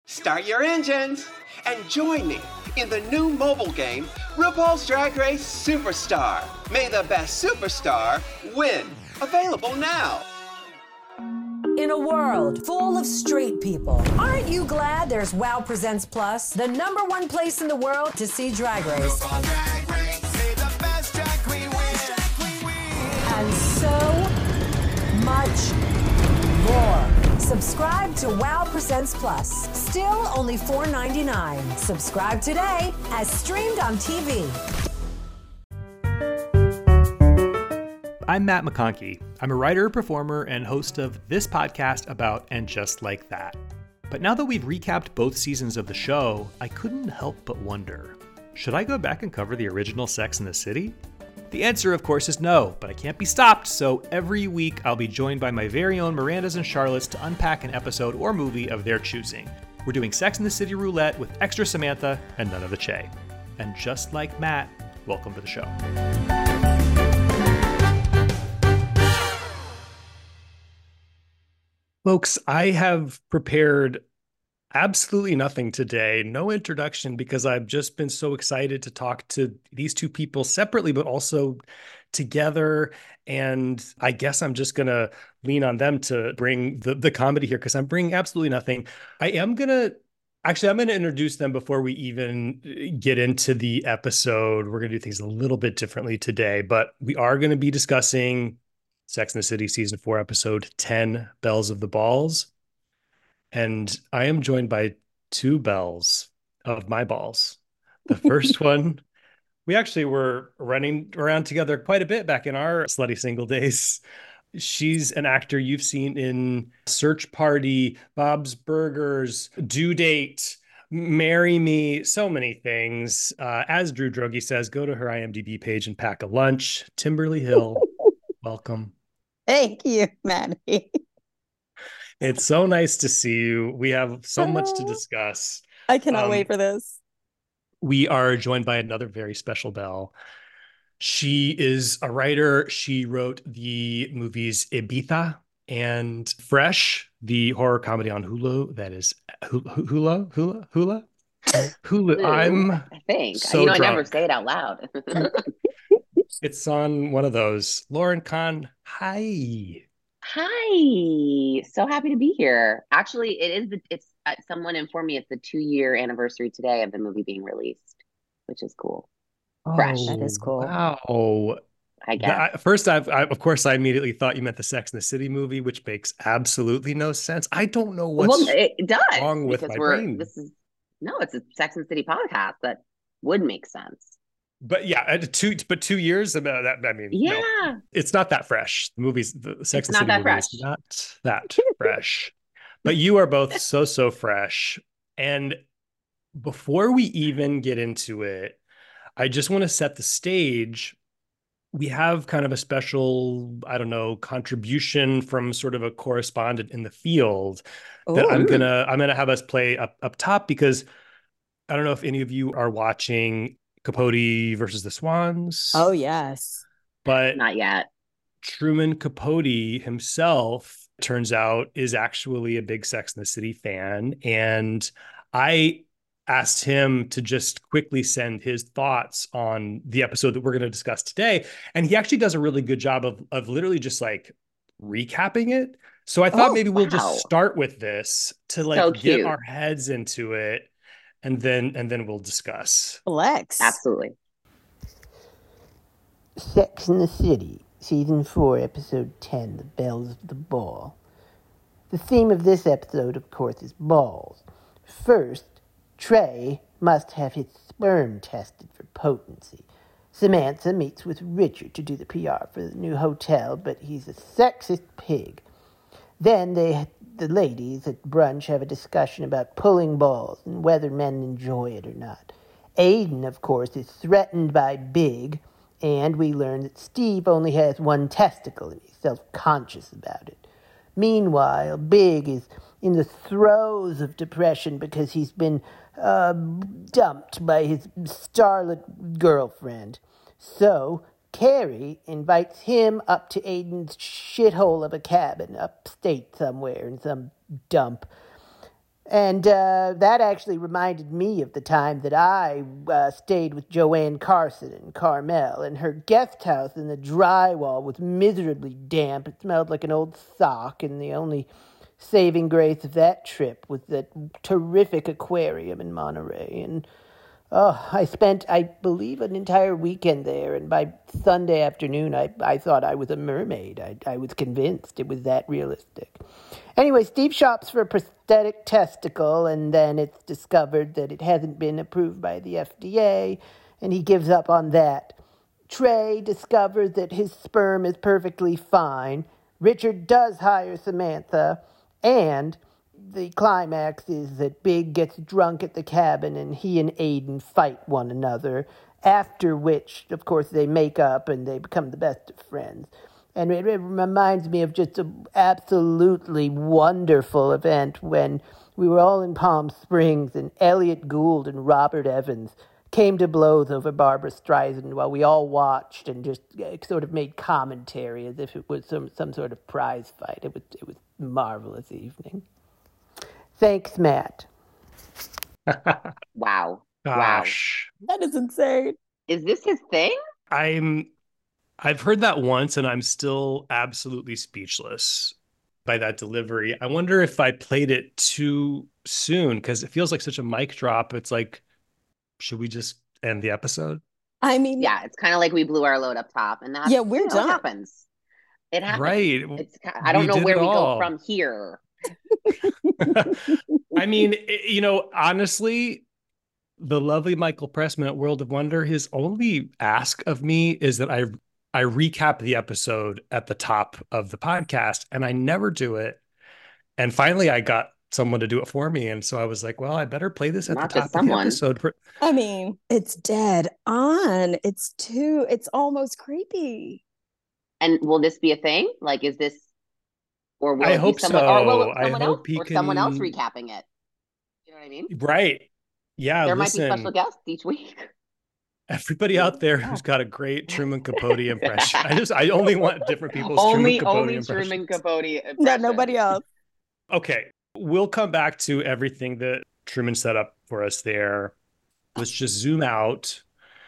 Start your engines and join me in the new mobile game, RuPaul's Drag Race Superstar. May the best superstar win. Available now. In a world full of straight people, aren't you glad there's WOW Presents Plus, the #1 place in the world to see Drag Race? And so much more. Subscribe to WOW Presents Plus. Still only $4.99. Subscribe today as streamed on TV. I'm Matt McConkey. I'm a writer, performer, and host of this podcast about And Just Like That. But now that we've recapped both seasons of the show, I couldn't help but wonder, should I go back and cover the original Sex and the City? The answer, of course, is no, but I can't be stopped, so every week I'll be joined by my very own Mirandas and Charlottes to unpack an episode or movie of their choosing. We're doing Sex and the City roulette with extra Samantha and none of the Che. And just like Matt, welcome to the show. Folks, I have prepared absolutely nothing today, no introduction, because I've just been so excited to talk to these two people separately, but also together. And I guess I'm just going to lean on them to bring the comedy here, because I'm bringing absolutely nothing. I'm going to introduce them before we even get into the episode. We're going to do things a little bit differently today, but we are going to be discussing Sex and the City Season 4, Episode 10, Bells of the Balls. And I am joined by two bells of my balls. The first one, we actually were running around together quite a bit back in our slutty single days. She's an actor you've seen in Search Party, Bob's Burgers, Due Date, Marry Me, so many things. As Drew Droege says, go to her IMDb page and pack a lunch. Timberly Hill, welcome. Thank you, Maddie. It's so nice to see you. We have so much to discuss. I cannot wait for this. We are joined by another very special belle. She is a writer. She wrote the movies Ibiza and Fresh, the horror comedy on Hulu. That is Hulu. I'm I think. So I drunk. never say it out loud. It's on one of those. Lauren Kahn, hi. Hi. So happy to be here. Actually, it's someone informed me it's the 2-year anniversary today of the movie being released, which is cool. Fresh. That is cool. Wow. I guess. First, of course, I immediately thought you meant the Sex and the City movie, which makes absolutely no sense. I don't know what's it does, wrong with my brain. It's a Sex and the City podcast that would make sense. But yeah, 2 years about that. I mean, yeah, no, it's not that fresh. The Sex and the City movie is not that fresh. But you are both so fresh. And before we even get into it, I just want to set the stage. We have kind of a special, contribution from sort of a correspondent in the field that I'm gonna have us play up top, because I don't know if any of you are watching Capote versus the Swans. Oh, yes. But not yet. Truman Capote himself, turns out, is actually a big Sex and the City fan. And I asked him to just quickly send his thoughts on the episode that we're going to discuss today. And he actually does a really good job of literally just like recapping it. So I thought maybe we'll just start with this to get our heads into it. And then we'll discuss. Flex. Absolutely. Sex and the City, Season 4, Episode 10, The Bells of the Ball. The theme of this episode, of course, is balls. First, Trey must have his sperm tested for potency. Samantha meets with Richard to do the PR for the new hotel, but he's a sexist pig. Then the ladies at brunch have a discussion about pulling balls and whether men enjoy it or not. Aiden, of course, is threatened by Big, and we learn that Steve only has one testicle and he's self-conscious about it. Meanwhile, Big is in the throes of depression because he's been dumped by his starlet girlfriend. So Carrie invites him up to Aiden's shithole of a cabin upstate somewhere in some dump. And that actually reminded me of the time that I stayed with Joanne Carson in Carmel, and her guest house in the drywall was miserably damp. It smelled like an old sock, and the only saving grace of that trip was that terrific aquarium in Monterey. And I spent, I believe, an entire weekend there, and by Sunday afternoon, I thought I was a mermaid. I was convinced it was that realistic. Anyway, Steve shops for a prosthetic testicle, and then it's discovered that it hasn't been approved by the FDA, and he gives up on that. Trey discovers that his sperm is perfectly fine. Richard does hire Samantha, and the climax is that Big gets drunk at the cabin and he and Aiden fight one another, after which, of course, they make up and they become the best of friends. And it reminds me of just an absolutely wonderful event when we were all in Palm Springs and Elliot Gould and Robert Evans came to blows over Barbara Streisand while we all watched and just sort of made commentary as if it was some sort of prize fight. It was a marvelous evening. Thanks, Matt. Wow. Gosh. That is insane. Is this his thing? I've heard that once and I'm still absolutely speechless by that delivery. I wonder if I played it too soon because it feels like such a mic drop. It's like, should we just end the episode? I mean, Yeah, it's kind of like we blew our load up top, and that's, Yeah, we're you know, done. it happens. It happens. Right. I don't We know did where it we all. go from here. I mean, honestly, the lovely Michael Pressman at World of Wonder, his only ask of me is that I recap the episode at the top of the podcast, and I never do it. And finally, I got someone to do it for me, and so I was like, "Well, I better play this at Not the just top of the someone. episode." I mean, it's dead on. It's almost creepy. And will this be a thing? Like, is this, or will I it hope be someone, so. or will it I someone else, hope he or someone else can. recapping it? You know what I mean? Right? Yeah. There might be special Listen, guests each week. everybody out there who's got a great Truman Capote impression. I only want different people's Truman Capote Only impressions. Truman Capote No, impression. nobody else. Okay, we'll come back to everything that Truman set up for us there. Let's just zoom out.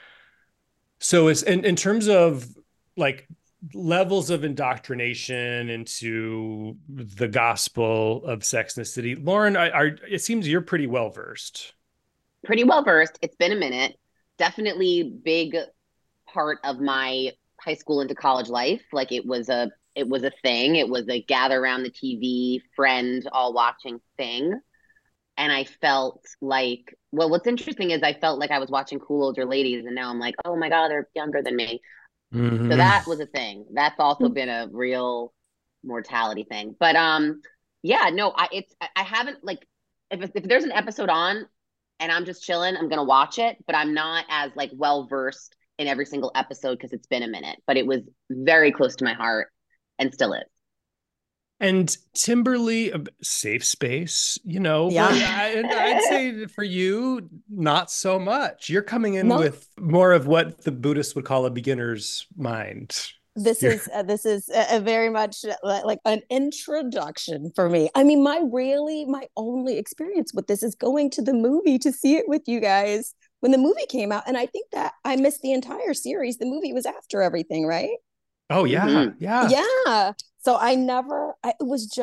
So it's in terms of like levels of indoctrination into the gospel of Sex and the City. Lauren, it seems you're pretty well versed. Pretty well versed. It's been a minute. Definitely big part of my high school into college life. Like it was a thing. It was a gather around the TV, friend all watching thing. And I felt like, well, what's interesting is I felt like I was watching cool older ladies, and now I'm like, oh my God, they're younger than me. Mhm. So that was a thing. That's also been a real mortality thing. But yeah, no, I haven't, like, if there's an episode on and I'm just chilling, I'm gonna watch it, but I'm not as like well versed in every single episode because it's been a minute. But it was very close to my heart and still is. And Timberly, a safe space, Yeah. but I'd say for you, not so much. You're coming in No. with more of what the Buddhists would call a beginner's mind. This is a very much like an introduction for me. I mean, my only experience with this is going to the movie to see it with you guys when the movie came out, and I think that I missed the entire series. The movie was after everything, right? Oh, yeah. Mhm. Yeah. Yeah. So it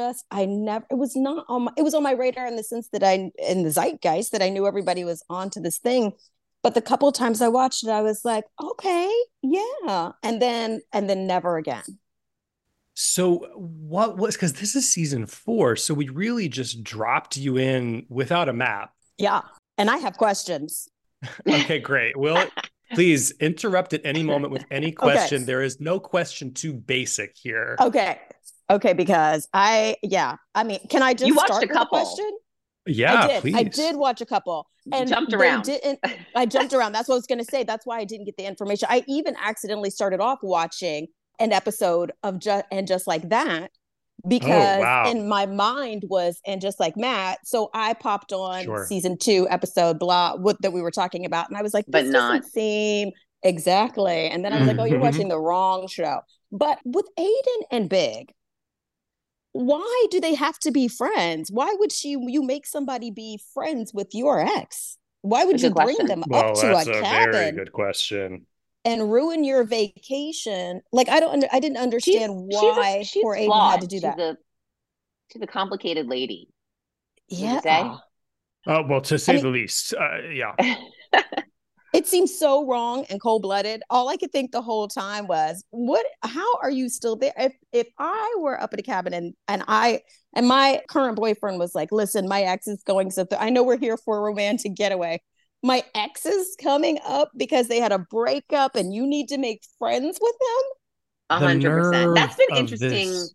was not on it was on my radar in the sense that in the zeitgeist that I knew everybody was onto this thing. But the couple of times I watched it, I was like, okay, yeah. And then never again. So what was, because this is season 4, so we really just dropped you in without a map. Yeah. And I have questions. Okay, great. Well, please interrupt at any moment with any question. Okay. There is no question too basic here. Okay. Okay, because I mean, can I just You watched start a with couple. question? Yeah, please. I did watch a couple. And Jumped they around. I jumped around. That's what I was going to say. That's why I didn't get the information. I even accidentally started off watching an episode of Just Like That because wow. in my mind was And Just Like Matt. So I popped on Sure. season 2 episode that we were talking about, and I was like, But this not. doesn't seem exactly. And then I was like, oh, you're watching the wrong show. But with Aiden and Big, why do they have to be friends? Why would you make somebody be friends with your ex? Why would That's a you good bring question. them up Well, to a that's a very cabin good question. and ruin your vacation? Like, I didn't understand why She's poor Aiden had flawed. to do that. She's a complicated lady. Would you Yeah. say? Well, to I say mean, the least, yeah. it seems so wrong and cold-blooded. All I could think the whole time was, what, how are you still there? If I were up at a cabin and my current boyfriend was like, listen, my ex is going, so I know we're here for a romantic getaway. My ex is coming up because they had a breakup and you need to make friends with them. 100%. Nerve of this.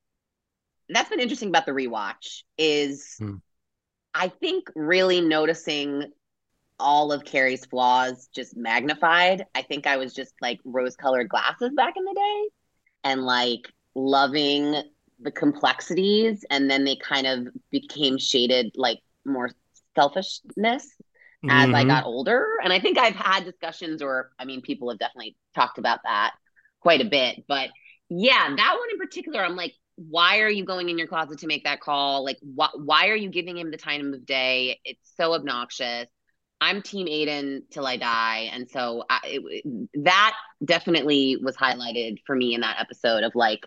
That's been interesting about the rewatch is Hmm. I think really noticing all of Carrie's flaws just magnified. I think I was just like rose-colored glasses back in the day and like loving the complexities, and then they kind of became shaded like more selfishness as I Mm-hmm. got older. And I think I've had discussions, or I mean, people have definitely talked about that quite a bit. But yeah, that one in particular, I'm like, why are you going in your closet to make that call? Like, why are you giving him the time of day? It's so obnoxious. I'm Team Aiden till I die. And so that definitely was highlighted for me in that episode of like,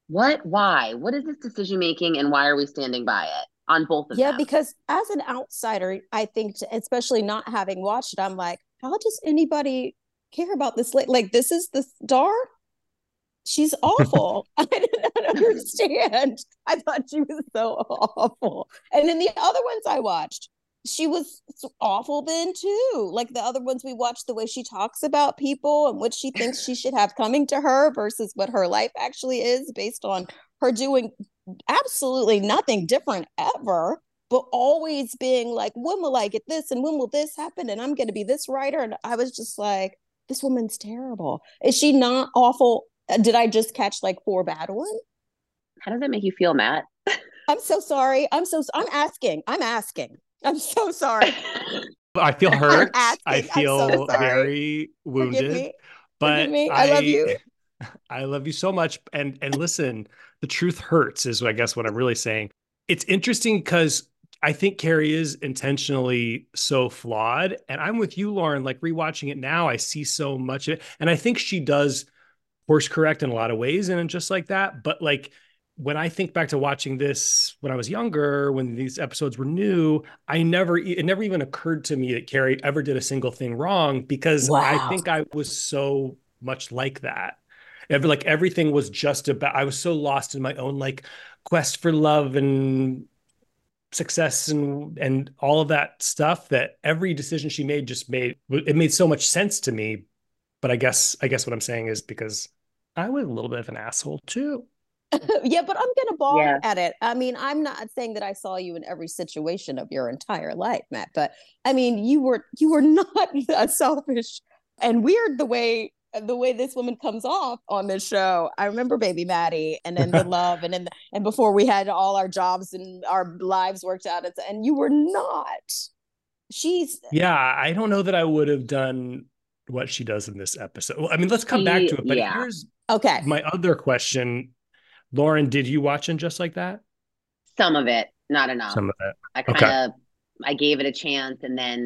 why? What is this decision making and why are we standing by it on both of Yeah, them? because as an outsider, I think, especially not having watched it, I'm like, how does anybody care about this? Like, this is the star. She's awful. I didn't understand. I thought she was so awful. And then the other ones I watched, she was awful then too. Like the other ones we watched, the way she talks about people and what she thinks she should have coming to her versus what her life actually is based on her doing absolutely nothing different ever, but always being like, when will I get this? And when will this happen? And I'm going to be this writer. And I was just like, this woman's terrible. Is she not awful? Did I just catch like 4 bad ones? How does that make you feel, Matt? I'm so sorry. I'm asking. I'm so sorry. I feel I'm hurt. I asking. I'm so feel sorry. very Forgive wounded, me. Forgive but me. I love you. I love you so much. And listen, the truth hurts is I guess what I'm really saying. It's interesting because I think Carrie is intentionally so flawed. And I'm with you, Lauren. Like rewatching it now, I see so much of it. And I think she does course correct in a lot of ways and just like that. But like when I think back to watching this when I was younger, when these episodes were new, it never even occurred to me that Carrie ever did a single thing wrong because I Wow. think I was so much like that. Like everything was just about, I was so lost in my own like quest for love and success and all of that stuff that every decision she made made so much sense to me. But I guess what I'm saying is because I was a little bit of an asshole too. Yeah, but I'm gonna balk Yeah. at it. I mean, I'm not saying that I saw you in every situation of your entire life, Matt, but I mean, you were not that selfish and weird the way this woman comes off on this show. I remember Baby Maddie and then the love and before we had all our jobs and our lives worked out, and you were not. She's Yeah, I don't know that I would have done what she does in this episode. Well, I mean, let's come back to it. But Yeah. here's okay. my other question. Lauren, did you watch And Just Like That? Some of it, not enough. Some of it. I Okay. kind of I gave it a chance and then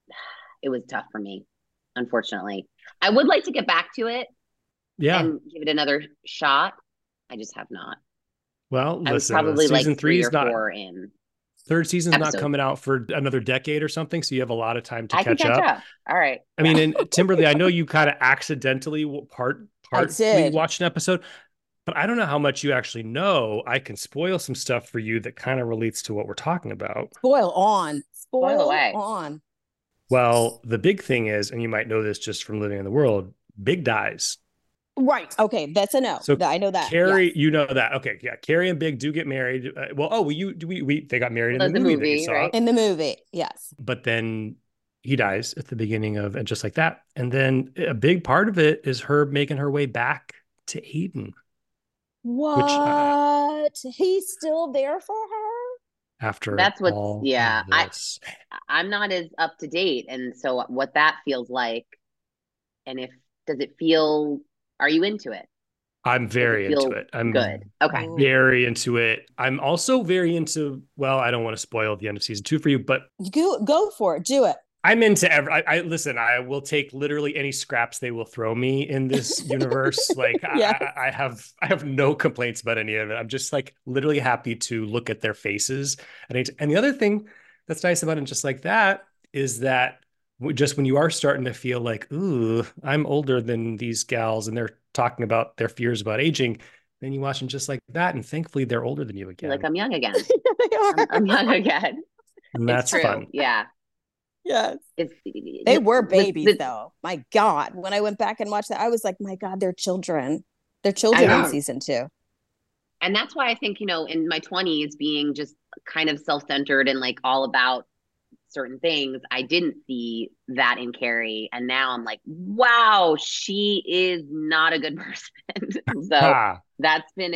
it was tough for me, unfortunately. I would like to get back to it Yeah. and give it another shot. I just have not. Well, I was listen, probably like season 3 3 is or not, 4 in third season's not episodes. coming out for another decade or something. So you have a lot of time to I can catch catch up. up. All right. I mean, and Timberly, I know you kind of accidentally I partly did. watched an episode, but I don't know how much you actually know. I can spoil some stuff for you that kind of relates to what we're talking about. Spoil on. Spoil away. On. Well, the big thing is, and you might know this just from living in the world, Big dies. Right. Okay. That's a no. So I know that. Carrie, Yes. you know that. Okay, yeah. Carrie and Big do get married. They got married Well, in the the movie that you movie, saw. right? In the movie. Yes. But then he dies at the beginning of And Just Like That. And then a big part of it is her making her way back to Aiden, which What? He's still there for her? after That's what's all yeah. of this. I'm not as up to date, and so what that feels like, and if does it feel? Are you into it? I'm Does it very into feel it. I'm good? Okay. Ooh. very into it. I'm also very into, well, I don't want to spoil the end of season 2 for you, but Go for it. Do it. I'm into I listen, I will take literally any scraps they will throw me in this universe. Like Yeah. I have no complaints about any of it. I'm just like literally happy to look at their faces. And the other thing that's nice about it, just like that, is that just when you are starting to feel like, ooh, I'm older than these gals, and they're talking about their fears about aging, then you watch them just like that, and thankfully they're older than you You're like, again. I'm young again. They are. I'm young again. And It's that's true. fun. Yeah. Yes. It's They were with babies, though. My God. When I went back and watched that, I was like, my God, they're children. They're children in know. season 2. And that's why I think, in my 20s, being just kind of self-centered and like all about certain things, I didn't see that in Carrie. And now I'm like, wow, she is not a good person. So that's been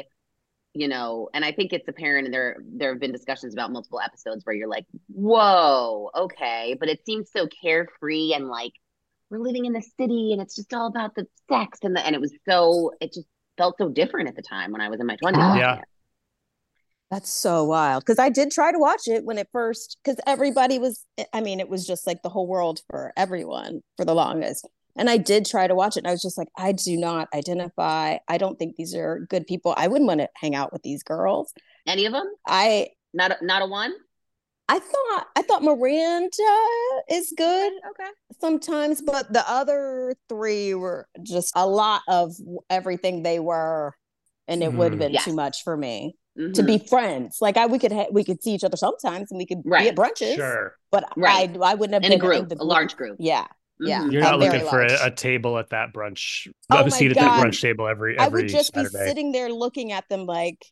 and I think it's apparent, and there have been discussions about multiple episodes where you're like, whoa, okay. But it seems so carefree and like we're living in the city and it's just all about the sex and it just felt so different at the time when I was in my 20s watching Yeah. it. That's so wild. Because I did try to watch it when it first, because everybody was, I mean, it was just like the whole world for everyone for the longest. And I did try to watch it. And I was just like, I do not identify. I don't think these are good people. I wouldn't want to hang out with these girls. Any of them? I Not a one? I thought Miranda is good Okay. sometimes, but the other 3 were just a lot of everything they were, and it would have been Yes. too much for me Mhm. to be friends. Like we could see each other sometimes, and we could be Right. at brunches. Sure. But Right. I wouldn't have In a been group, the a large group. Yeah, yeah. Mhm. You're not very looking for large. a table at that brunch, Oh a my seat at that God. brunch table every I would just Saturday. be sitting there looking at them like,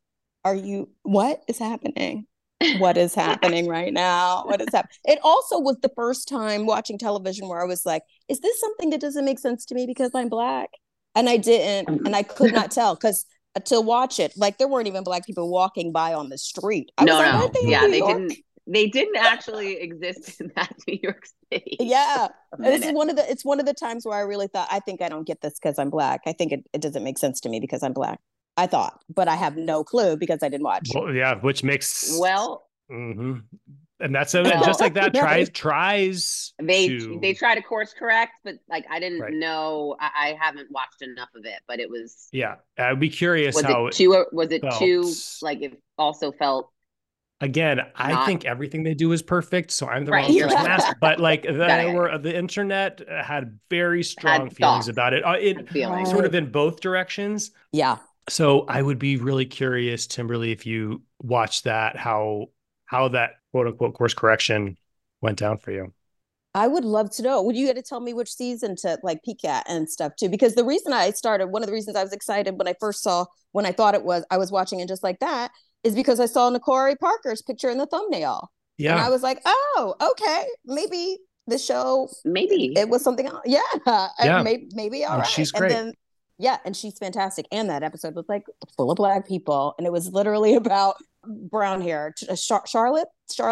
what is happening? What is happening right now? What is happening? It also was the first time watching television where I was like, is this something that doesn't make sense to me because I'm Black? And I didn't, and I could not tell because to watch it, like there weren't even Black people walking by on the street. I was like, aren't they in Yeah, New they York? they didn't actually exist in that New York City. Yeah. A This is minute. it's one of the times where I really thought, I think I don't get this because I'm Black. I think it doesn't make sense to me because I'm Black. I thought, but I have no clue because I didn't watch. Well, yeah, which makes Well, and that's Well, just like that. right. Tries they to try to course correct, but like I didn't Right. know. I haven't watched enough of it, but it was. yeah. I'd be curious Was how it too? Was it felt. too? Like it also felt. Again, I Not- think everything they do is perfect, so I'm the Right, wrong you're person like, to ask. But like Got it. the internet had very strong Had feelings thoughts. about it. It Feelings. sort of in both directions. Yeah. So I would be really curious, Timberly, if you watched that, how that quote unquote course correction went down for you. I would love to know. Would you get to tell me which season to like peek at and stuff too? Because the reason I started, one of the reasons I was excited when I first saw, when I thought I was watching it just like that, is because I saw N'Kori Parker's picture in the thumbnail. Yeah. And I was like, oh, okay, maybe the show, Maybe it was something else. Yeah. Yeah. Maybe all And right. she's great. And then, yeah, and she's fantastic. And that episode was like full of Black people. And it was literally about brown hair. Charlotte,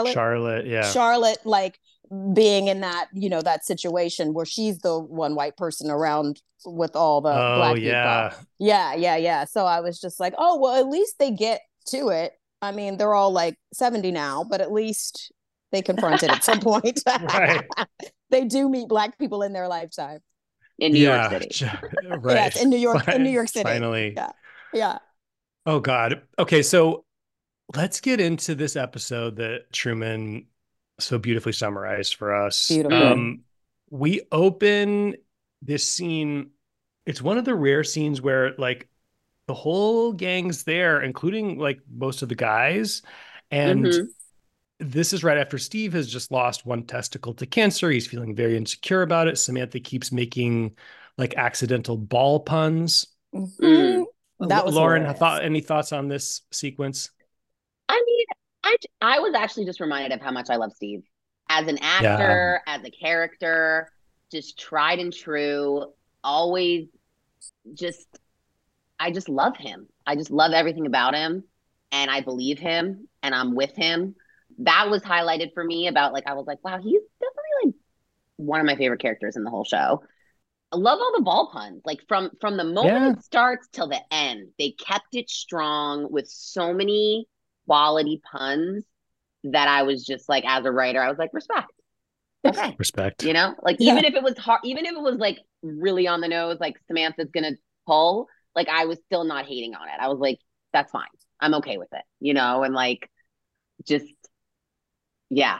yeah. Charlotte, like being in that, that situation where she's the one white person around with all the Black people. Yeah. So I was just like, oh, well, at least they get to it. I mean, they're all like 70 now, but at least they confront it at some point. Right. They do meet Black people in their lifetime. in New York City. Right. Yes, in New York City. Finally. Yeah. Oh God. Okay, so let's get into this episode that Truman so beautifully summarized for us. Beautiful. We open this scene. It's one of the rare scenes where like the whole gang's there, including like most of the guys. And this is right after Steve has just lost one testicle to cancer. He's feeling very insecure about it. Samantha keeps making like accidental ball puns. Mm-hmm. That was Lauren, hilarious. any thoughts on this sequence? I mean, I was actually just reminded of how much I love Steve as an actor, as a character, just tried and true. Always I just love him. I just love everything about him, and I believe him, and I'm with him. That was highlighted for me about like, I was like, wow, he's definitely like one of my favorite characters in the whole show. I love all the ball puns. Like from the moment Yeah. it starts till the end, they kept it strong with so many quality puns that I was just like, as a writer, I was like, respect. Okay. Respect. You know, like Yeah. even if it was hard, even if it was like really on the nose, like Samantha's gonna pull, like I was still not hating on it. I was like, that's fine. I'm okay with it, you know, and like just yeah.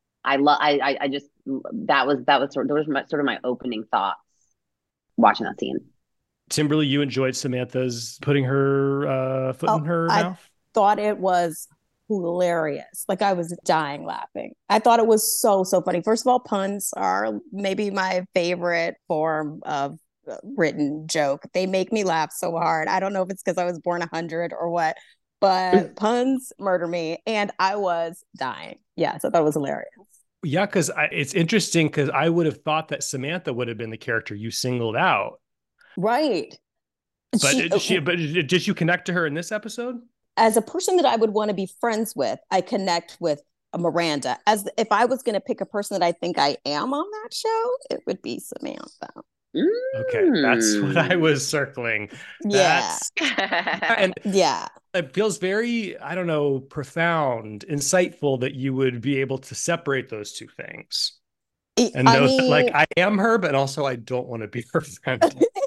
I just that was sort of my opening thoughts watching that scene. Timberly, you enjoyed Samantha's putting her foot in Oh, her I mouth? thought it was hilarious. Like I was dying laughing. I thought it was so funny. First of all, puns are maybe my favorite form of written joke. They make me laugh so hard. I don't know if it's because I was born 100 or what, but puns murder me, and I was dying. Yes, I thought it was hilarious. Yeah, because it's interesting because I would have thought that Samantha would have been the character you singled out. Right. But She, but did you connect to her in this episode? as a person that I would want to be friends with, I connect with Miranda. As if I was going to pick a person that I think I am on that show, it would be Samantha. Okay, that's what I was circling. Yeah. That's and Yeah. it feels very, I don't know, profound, insightful that you would be able to separate those two things and I know that, like, mean, I am her, but also I don't want to be her friend.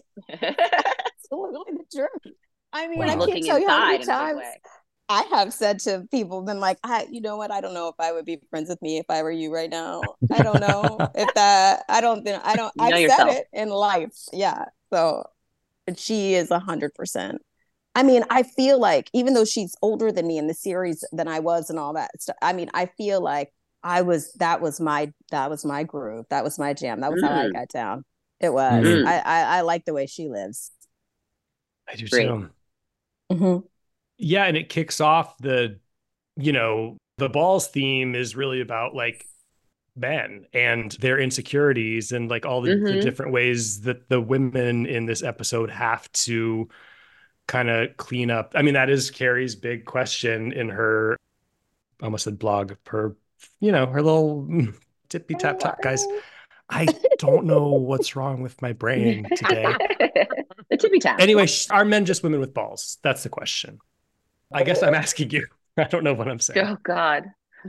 it's literally the truth. I mean, Wow. I can't Looking tell you how many inside in a big times way. I have said to people, been like, you know what? I don't know if I would be friends with me if I were you right now. I don't know if that, You know I've said yourself. it in life. Yeah. So she is 100%. I mean, I feel like even though she's older than me in the series than I was and all that stuff, I mean, I feel like that was my groove. That was my jam. That was how I Mm, got down. It was. Mhm. I like the way she lives. I do great. too. Mm-hmm. Yeah, and it kicks off the balls theme is really about like men and their insecurities and like all the Mm-hmm. different ways that the women in this episode have to kind of clean up. I mean, that is Carrie's big question in her, I almost said blog, her, her little tippy tap tap, guys. I don't know what's wrong with my brain today. The tippy tap. Anyway, are men just women with balls? That's the question. I guess I'm asking you. I don't know what I'm saying. Oh God.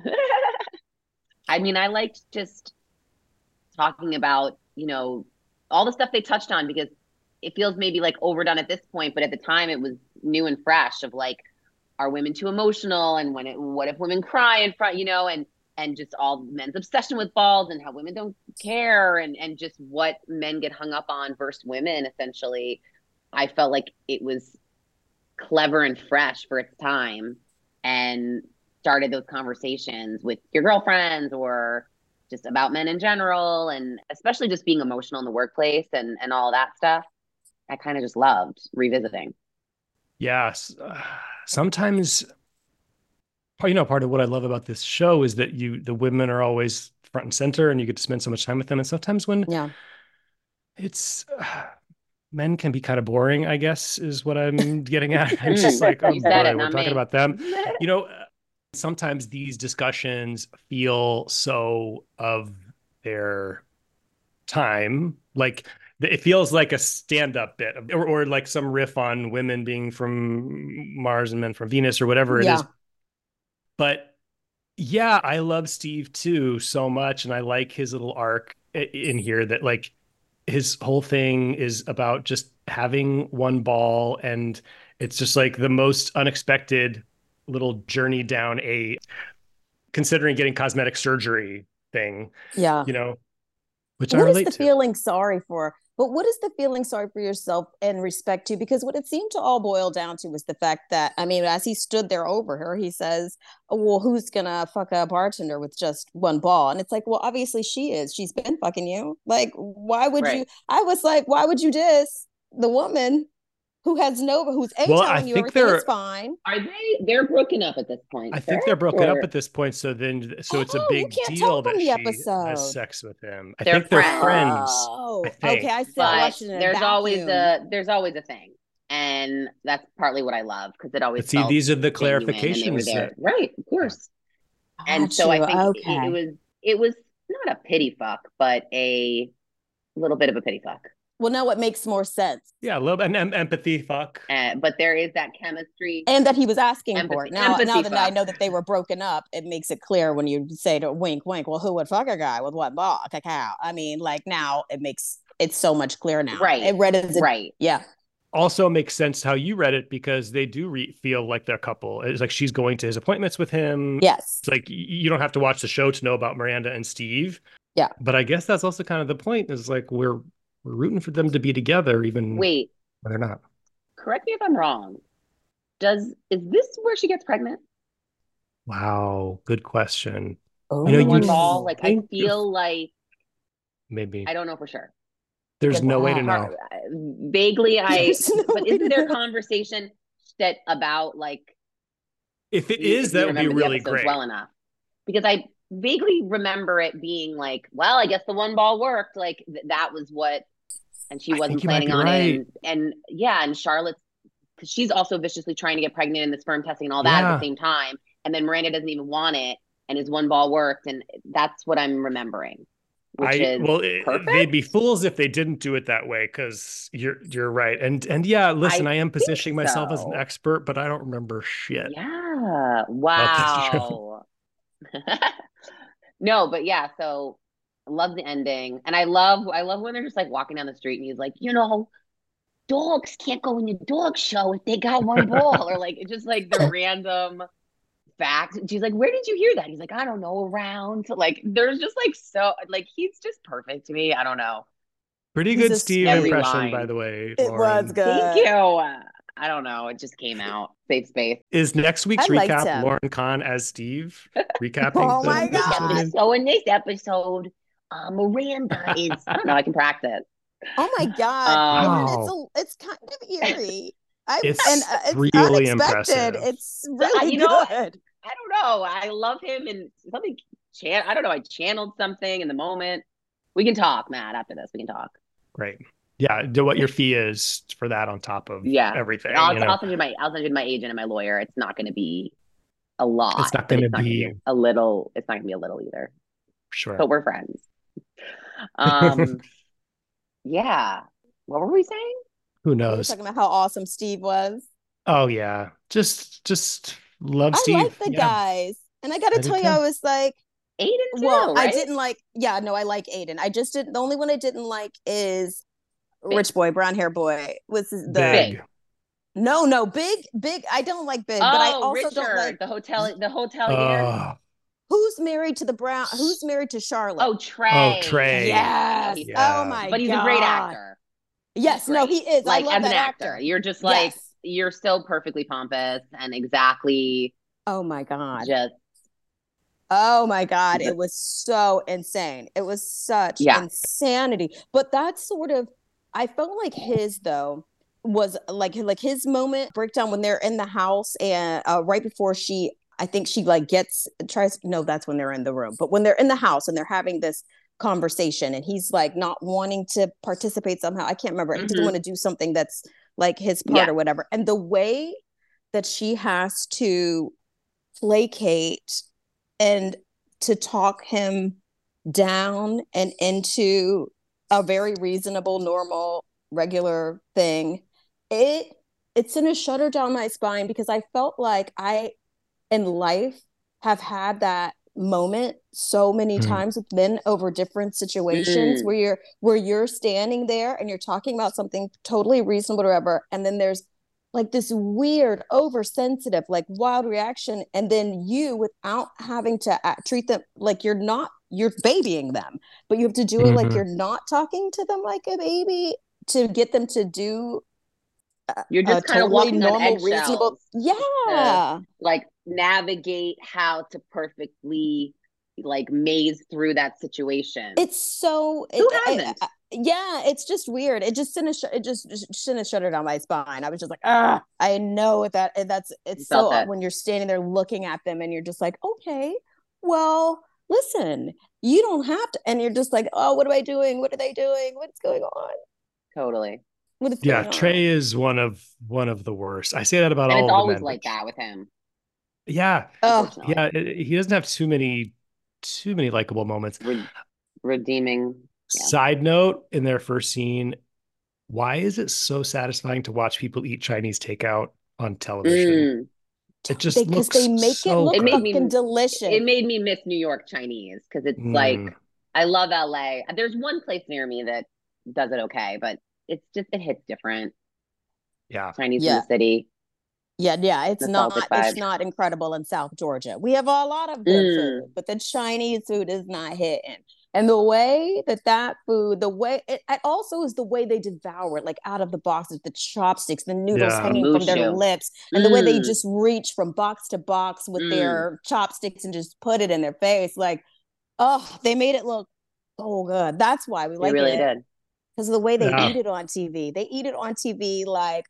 I mean, I liked just talking about, all the stuff they touched on because it feels maybe like overdone at this point, but at the time it was new and fresh of like, are women too emotional? And what if women cry in front, and just all men's obsession with balls and how women don't care and just what men get hung up on versus women, essentially. I felt like it was clever and fresh for its time and started those conversations with your girlfriends or just about men in general, and especially just being emotional in the workplace and all that stuff. I kind of just loved revisiting. Yes. Sometimes, part of what I love about this show is that the women are always front and center and you get to spend so much time with them. And sometimes when Yeah. it's men can be kind of boring, I guess, is what I'm getting at. I'm just like, oh You said boy, it, we're not talking me. about them. You know, sometimes these discussions feel so of their time. Like it feels like a stand-up bit or like some riff on women being from Mars and men from Venus or whatever it Yeah. is. But yeah, I love Steve too so much. And I like his little arc in here that like his whole thing is about just having one ball. And it's just like the most unexpected little journey down considering getting cosmetic surgery thing, Yeah. which I What is relate the to. feeling sorry for? But what is the feeling sorry for yourself and respect to? Because what it seemed to all boil down to was the fact that, I mean, as he stood there over her, he says, oh, well, who's going to fuck a bartender with just one ball? And it's like, well, obviously she is. She's been fucking you. Like, why would Right. you? I was like, why would you diss the woman who's Well, I telling you think everything is fine? They're broken up at this point, I think correct? they're broken up Or at this point. So it's a You big can't tell deal from that the she has episode. sex with him. I They're think they're friends. friends. Oh, I think. okay. I see. I but watched it in a there's always vacuum. a thing. And that's partly what I love because it always But see, felt these are the genuine and they were clarifications there. that Right, of course. And Got so you. I think Okay. it was not a pity fuck, but a little bit of a pity fuck. Well, now it makes more sense. Yeah, a little bit empathy. Fuck. But there is that chemistry. And that he was asking for it. Now that fuck. I know that they were broken up, it makes it clear when you say to wink, wink, well, who would fuck a guy with what ball? Cacao. I mean, like now it's so much clearer now. Right. It read as right. Yeah. Also makes sense how you read it because they do feel like they're a couple. It's like she's going to his appointments with him. Yes. It's like you don't have to watch the show to know about Miranda and Steve. Yeah. But I guess that's also kind of the point is like we're rooting for them to be together even when they're not. Correct me if I'm wrong. Is this where she gets pregnant? Wow, good question. Oh, one ball. Like I feel like maybe I don't know for sure. There's no way to know. Vaguely, but isn't there conversation that about like if it is, that would be really great. Well enough, because I vaguely remember it being like, well, I guess the one ball worked. Like that was what, and she wasn't planning on it. And Charlotte's, because she's also viciously trying to get pregnant and the sperm testing and all that at the same time. And then Miranda doesn't even want it, and his one ball worked, and that's what I'm remembering. They'd be fools if they didn't do it that way, because you're right. And yeah, listen, I am positioning myself as an expert, but I don't remember shit. Yeah. Wow. No, but yeah, so I love the ending. And I love when they're just like walking down the street and he's like, dogs can't go in your dog show if they got one ball. Or like it's just like the random fact. She's like, where did you hear that? He's like, I don't know, around. Like there's just like so like he's just perfect to me. I don't know. Pretty good Steve impression, by the way. It was good. Thank you. I don't know. It just came out. Safe space. Is next week's recap Lauren Kahn as Steve recapping? Oh my god! So in this episode, Miranda is. I don't know. I can practice. Oh my god! It's kind of eerie. It's really unexpected. Impressive. It's really good. I don't know. I love him and something. I don't know. I channeled something in the moment. We can talk, Matt. After this, we can talk. Great. Yeah. Do what your fee is for that on top of everything. I'll send you my agent and my lawyer. It's not going to be a lot. It's not going to be a little. It's not going to be a little either. Sure. But we're friends. Yeah. What were we saying? Who knows? We were talking about how awesome Steve was. Oh yeah. Just love Steve. I like the guys. And I got to tell you, I was like, Aiden too, right? I didn't like, I like Aiden. I just didn't, the only one I didn't like is Rich Boy, brown hair boy. Was the Big. No, big. I don't like Big, but I also Richard, don't like the hotelier. Who's married to who's married to Charlotte? Oh, Trey. Yes. Yeah. Oh my god. But he's a great actor. Yes, no, he is. Like I love as an that actor. You're just like you're so perfectly pompous and exactly. Oh my god. Just. Oh my god, it was so insane. It was such insanity. But that's sort of, I felt like his though was like his moment breakdown when they're in the house and right before I think she like that's when they're in the room. But when they're in the house and they're having this conversation and he's like not wanting to participate somehow. I can't remember. He doesn't want to do something that's like his part or whatever. And the way that she has to placate and to talk him down and into a very reasonable, normal, regular thing, it's gonna shudder down my spine because I felt like I in life have had that moment so many times with men over different situations where you're standing there and you're talking about something totally reasonable or whatever, and then there's like this weird oversensitive like wild reaction, and then you without having to treat them like you're babying them, but you have to do it like you're not talking to them like a baby to get them to do you're just kind of walking normal, reasonable like navigate how to perfectly like maze through that situation. It's so it's just weird. It just shouldn't shudder down my spine. I was just like, I know it's so when you're standing there looking at them and you're just like, okay, well, listen, you don't have to, and you're just like, oh, what am I doing? What are they doing? What's going on? Totally. Trey is one of the worst. I say that about all it's the always men, like that with him. Yeah. He doesn't have too many likable moments. Redeeming. Side note, in their first scene, Why is it so satisfying to watch people eat Chinese takeout on television? Mm. It just Because looks they make it so look It made good. me fucking delicious. It made me miss New York Chinese because it's like Mm, I love LA. There's one place near me that does it okay, but it hits different. yeah. Chinese in Yeah. the city, Yeah, nostalgic it's vibes. not incredible in South Georgia. We have a lot of good food, but the Chinese food is not hitting. And the way that food, the way it also is the way they devour it, like out of the box with the chopsticks, the noodles Yeah. hanging from their Mushu. lips, and the way they Mm. just reach from box to box with their chopsticks and just put it in their face. Like, oh, they made it look so good. That's why we They like really it. did. Because of the way they Yeah. eat it on TV. They eat it on TV like,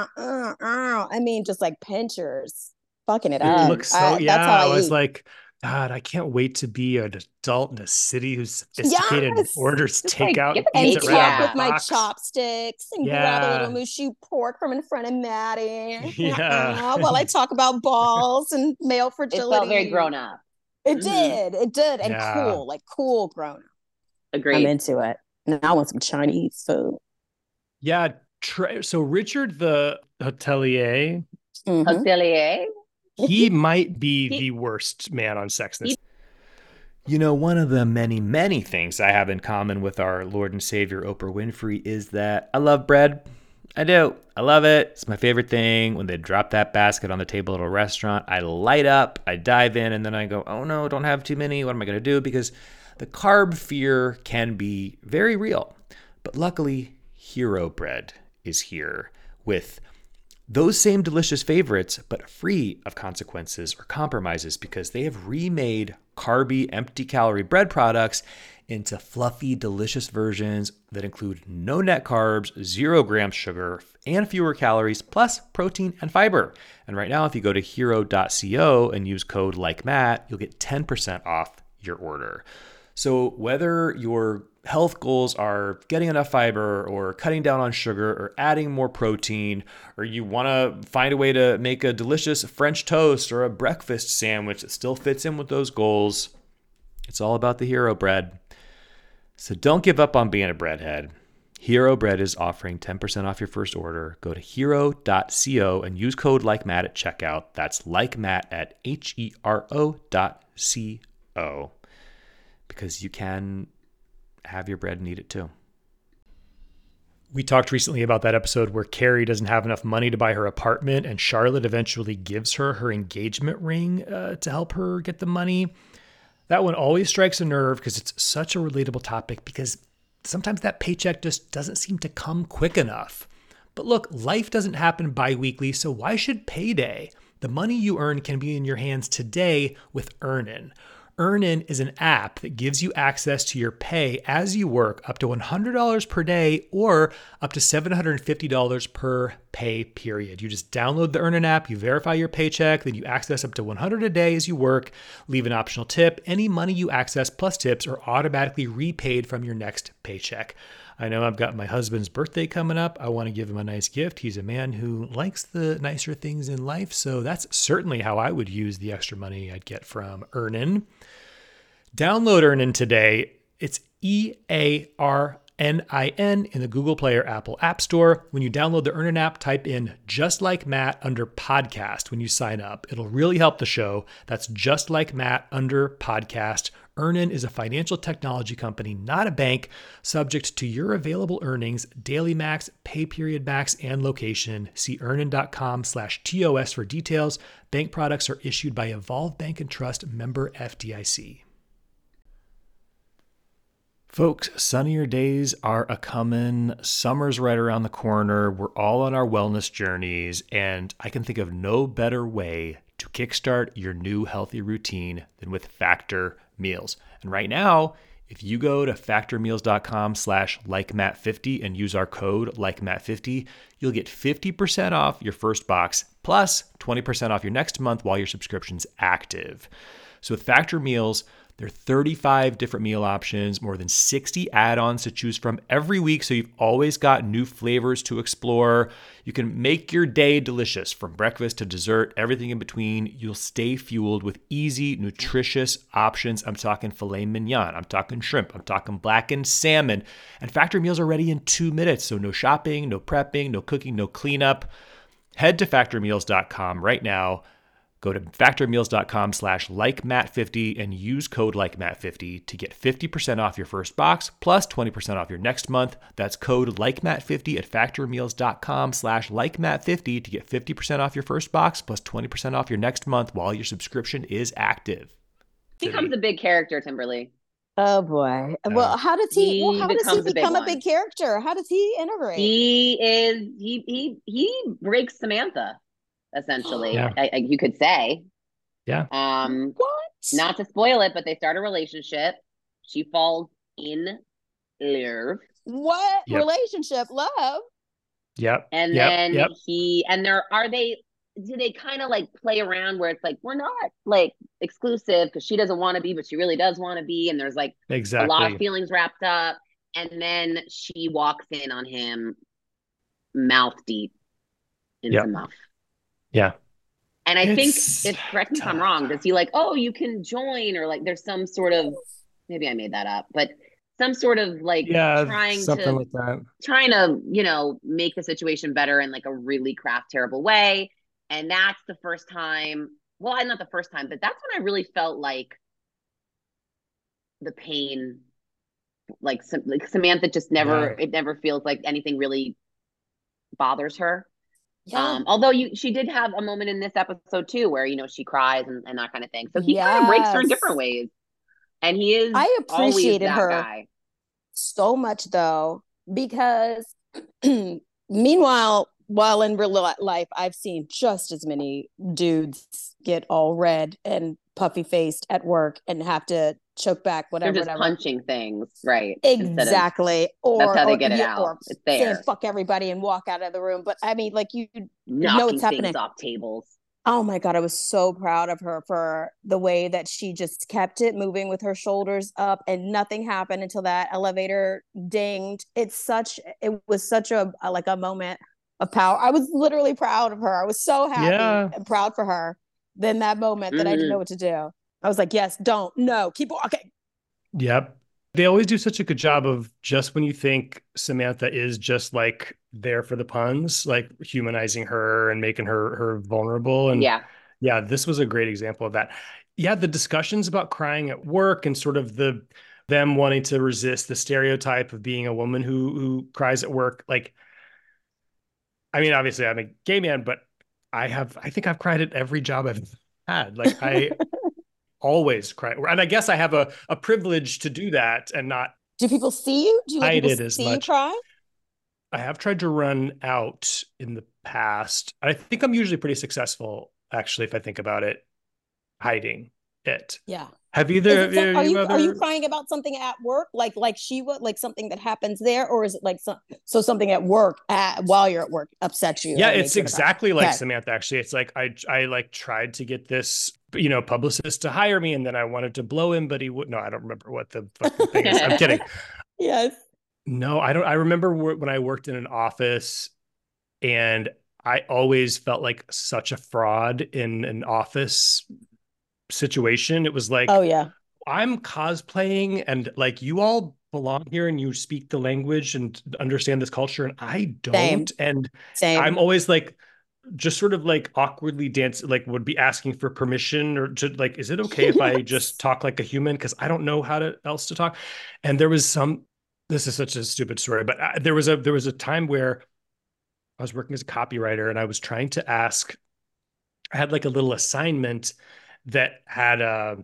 I mean, just like pinchers, fucking it It up. looks so, That's how I I was eat. like, God, I can't wait to be an adult in a city who's sophisticated, Yes. orders Just like, takeout, get and the And eats it right out talk of the with my box. chopsticks and grab a little Yeah. mushu pork from in front of Maddie. Yeah. While I talk about balls and male It fertility. felt very grown up. It Mhm. did. It did. And Yeah. cool, like cool grown up. I'm Agreed. into it. Now I want some Chinese food. Yeah. So Richard the hotelier, Mhm. Hotelier. he might be He- the worst man on Sex and the He- City. You know, one of the many, many things I have in common with our Lord and Savior Oprah Winfrey is that I love bread. I do. I love it. It's my favorite thing. When they drop that basket on the table at a restaurant, I light up, I dive in, and then I go, oh no, don't have too many. What am I going to do? Because the carb fear can be very real. But luckily, Hero Bread is here with those same delicious favorites, but free of consequences or compromises because they have remade carby, empty calorie bread products into fluffy, delicious versions that include no net carbs, 0 grams sugar, and fewer calories, plus protein and fiber. And right now, if you go to hero.co and use code LikeMatt, you'll get 10% off your order. So whether your health goals are getting enough fiber or cutting down on sugar or adding more protein, or you want to find a way to make a delicious French toast or a breakfast sandwich that still fits in with those goals, it's all about the Hero Bread. So don't give up on being a breadhead. Hero Bread is offering 10% off your first order. Go to hero.co and use code LikeMatt at checkout. That's LikeMatt at hero.co. Because you can have your bread and eat it too. We talked recently about that episode where Carrie doesn't have enough money to buy her apartment and Charlotte eventually gives her her engagement ring to help her get the money. That one always strikes a nerve because it's such a relatable topic because sometimes that paycheck just doesn't seem to come quick enough. But look, life doesn't happen bi-weekly, so why should payday? The money you earn can be in your hands today with Earnin. Earnin is an app that gives you access to your pay as you work up to $100 per day or up to $750 per pay period. You just download the Earnin app, you verify your paycheck, then you access up to $100 a day as you work, leave an optional tip. Any money you access plus tips are automatically repaid from your next paycheck. I know I've got my husband's birthday coming up. I want to give him a nice gift. He's a man who likes the nicer things in life, so that's certainly how I would use the extra money I'd get from Earnin. Download Earnin today. It's EARNIN in the Google Play or Apple App Store. When you download the Earnin app, type in Just Like Matt under podcast when you sign up. It'll really help the show. That's Just Like Matt under podcast. Earnin is a financial technology company, not a bank, subject to your available earnings, daily max, pay period max, and location. See earnin.com/TOS for details. Bank products are issued by Evolve Bank and Trust, member FDIC. Folks, sunnier days are a-comin'. Summer's right around the corner. We're all on our wellness journeys, and I can think of no better way to kickstart your new healthy routine than with Factor Meals. And right now, if you go to factormeals.com/LikeMatt50 and use our code LikeMatt50, you'll get 50% off your first box plus 20% off your next month while your subscription's active. So with Factor Meals, There are 35 different meal options, more than 60 add-ons to choose from every week, so you've always got new flavors to explore. You can make your day delicious from breakfast to dessert, everything in between. You'll stay fueled with easy, nutritious options. I'm talking filet mignon, I'm talking shrimp, I'm talking blackened salmon. And Factor meals are ready in 2 minutes, so no shopping, no prepping, no cooking, no cleanup. Head to factormeals.com right now. Go to factormeals.com/LikeMatt50 and use code LikeMatt50 to get 50% off your first box plus 20% off your next month. That's code LikeMatt50 at factormeals.com/LikeMatt50 to get 50% off your first box plus 20% off your next month while your subscription is active. He becomes a big character, Timberly. Oh boy. Well, how does he become a big character? How does he integrate? He breaks Samantha, essentially. You could say. Yeah. What? Not to spoil it, but they start a relationship. She falls in love. What? Yep. Relationship? Love? Yep. And then do they kind of like play around where it's like, we're not like exclusive because she doesn't want to be, but she really does want to be. And there's like a lot of feelings wrapped up. And then she walks in on him mouth deep into muff. Yeah. And I think, correct me if I'm wrong, does he like, oh, you can join, or like there's some sort of, maybe I made that up, but some sort of like trying to, you know, make the situation better in like a really terrible way. And that's the first time, well, not the first time, but that's when I really felt like the pain, like Samantha just it never feels like anything really bothers her. Yeah. Although she did have a moment in this episode too, where, you know, she cries and that kind of thing. So he kind of breaks her in different ways. And he is I appreciated her guy. So much though, because meanwhile, while in real life, I've seen just as many dudes get all red and puffy faced at work and have to choke back whatever. They're just punching things, right? Exactly. That's how they get it out. Or it's there. Saying fuck everybody and walk out of the room. But I mean, like you knocking know what's happening. Things off tables. Oh my God, I was so proud of her for the way that she just kept it moving with her shoulders up and nothing happened until that elevator dinged. It was such a moment of power. I was literally proud of her. I was so happy and proud for her. Then that moment that I didn't know what to do. I was like, yes, no, keep walking. Yep. They always do such a good job of just when you think Samantha is just like there for the puns, like humanizing her and making her vulnerable. And yeah, this was a great example of that. Yeah, the discussions about crying at work and sort of them wanting to resist the stereotype of being a woman who cries at work. Like, I mean, obviously I'm a gay man, but I think I've cried at every job I've had. Like I always cry. And I guess I have a privilege to do that and not. Do people see you? Do you hide it as see much. You cry? I have tried to run out in the past. I think I'm usually pretty successful, actually, if I think about it, hiding it. Yeah. Have either of you? Are you crying about something at work, like she would, like something that happens there, or is it like something at work while you're at work upsets you? Yeah, it's exactly like Samantha. Actually, it's like I like tried to get this, you know, publicist to hire me, and then I wanted to blow him, but he would. No, I don't remember what the fucking thing is. I'm kidding. Yes. No, I don't. I remember when I worked in an office, and I always felt like such a fraud in an office situation. It was like, oh yeah, I'm cosplaying and like you all belong here and you speak the language and understand this culture and I don't. Same. I'm always like just sort of like awkwardly dance, like would be asking for permission or to like, is it okay if I just talk like a human? Cause I don't know how else to talk. And there was this is such a stupid story, but there was a time where I was working as a copywriter and I was trying to I had like a little assignment that had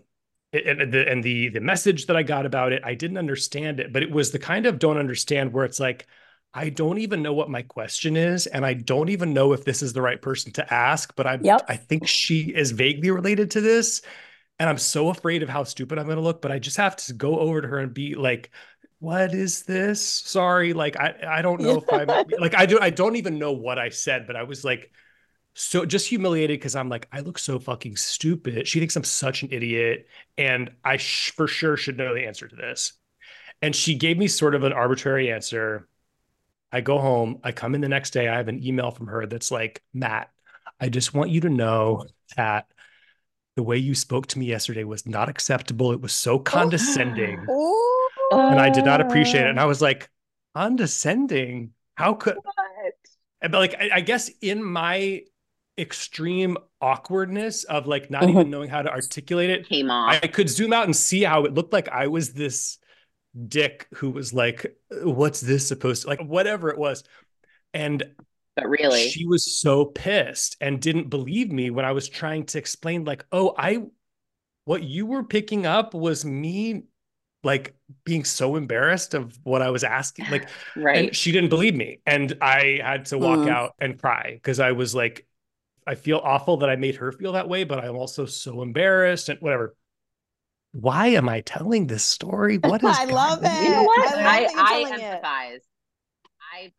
the message that I got about it, I didn't understand it, but it was the kind of don't understand where it's like, I don't even know what my question is. And I don't even know if this is the right person to ask, but I think she is vaguely related to this. And I'm so afraid of how stupid I'm going to look, but I just have to go over to her and be like, what is this? Sorry. Like, I don't know if I'm like, I don't even know what I said, but I was like, so just humiliated because I'm like, I look so fucking stupid. She thinks I'm such an idiot, and I for sure should know the answer to this. And she gave me sort of an arbitrary answer. I go home, I come in the next day, I have an email from her that's like, Matt, I just want you to know that the way you spoke to me yesterday was not acceptable. It was so condescending, and I did not appreciate it. And I was like, condescending? How could? But like, I guess in my extreme awkwardness of like not even knowing how to articulate it, Came off. I could zoom out and see how it looked like I was this dick who was like, what's this supposed to, like, whatever it was. And But really, she was so pissed and didn't believe me when I was trying to explain, like, oh, what you were picking up was me like being so embarrassed of what I was asking. Like, right. and she didn't believe me. And I had to walk out and cry because I was like, I feel awful that I made her feel that way, but I'm also so embarrassed and whatever. Why am I telling this story? What is I love it. You know what? I I empathize. I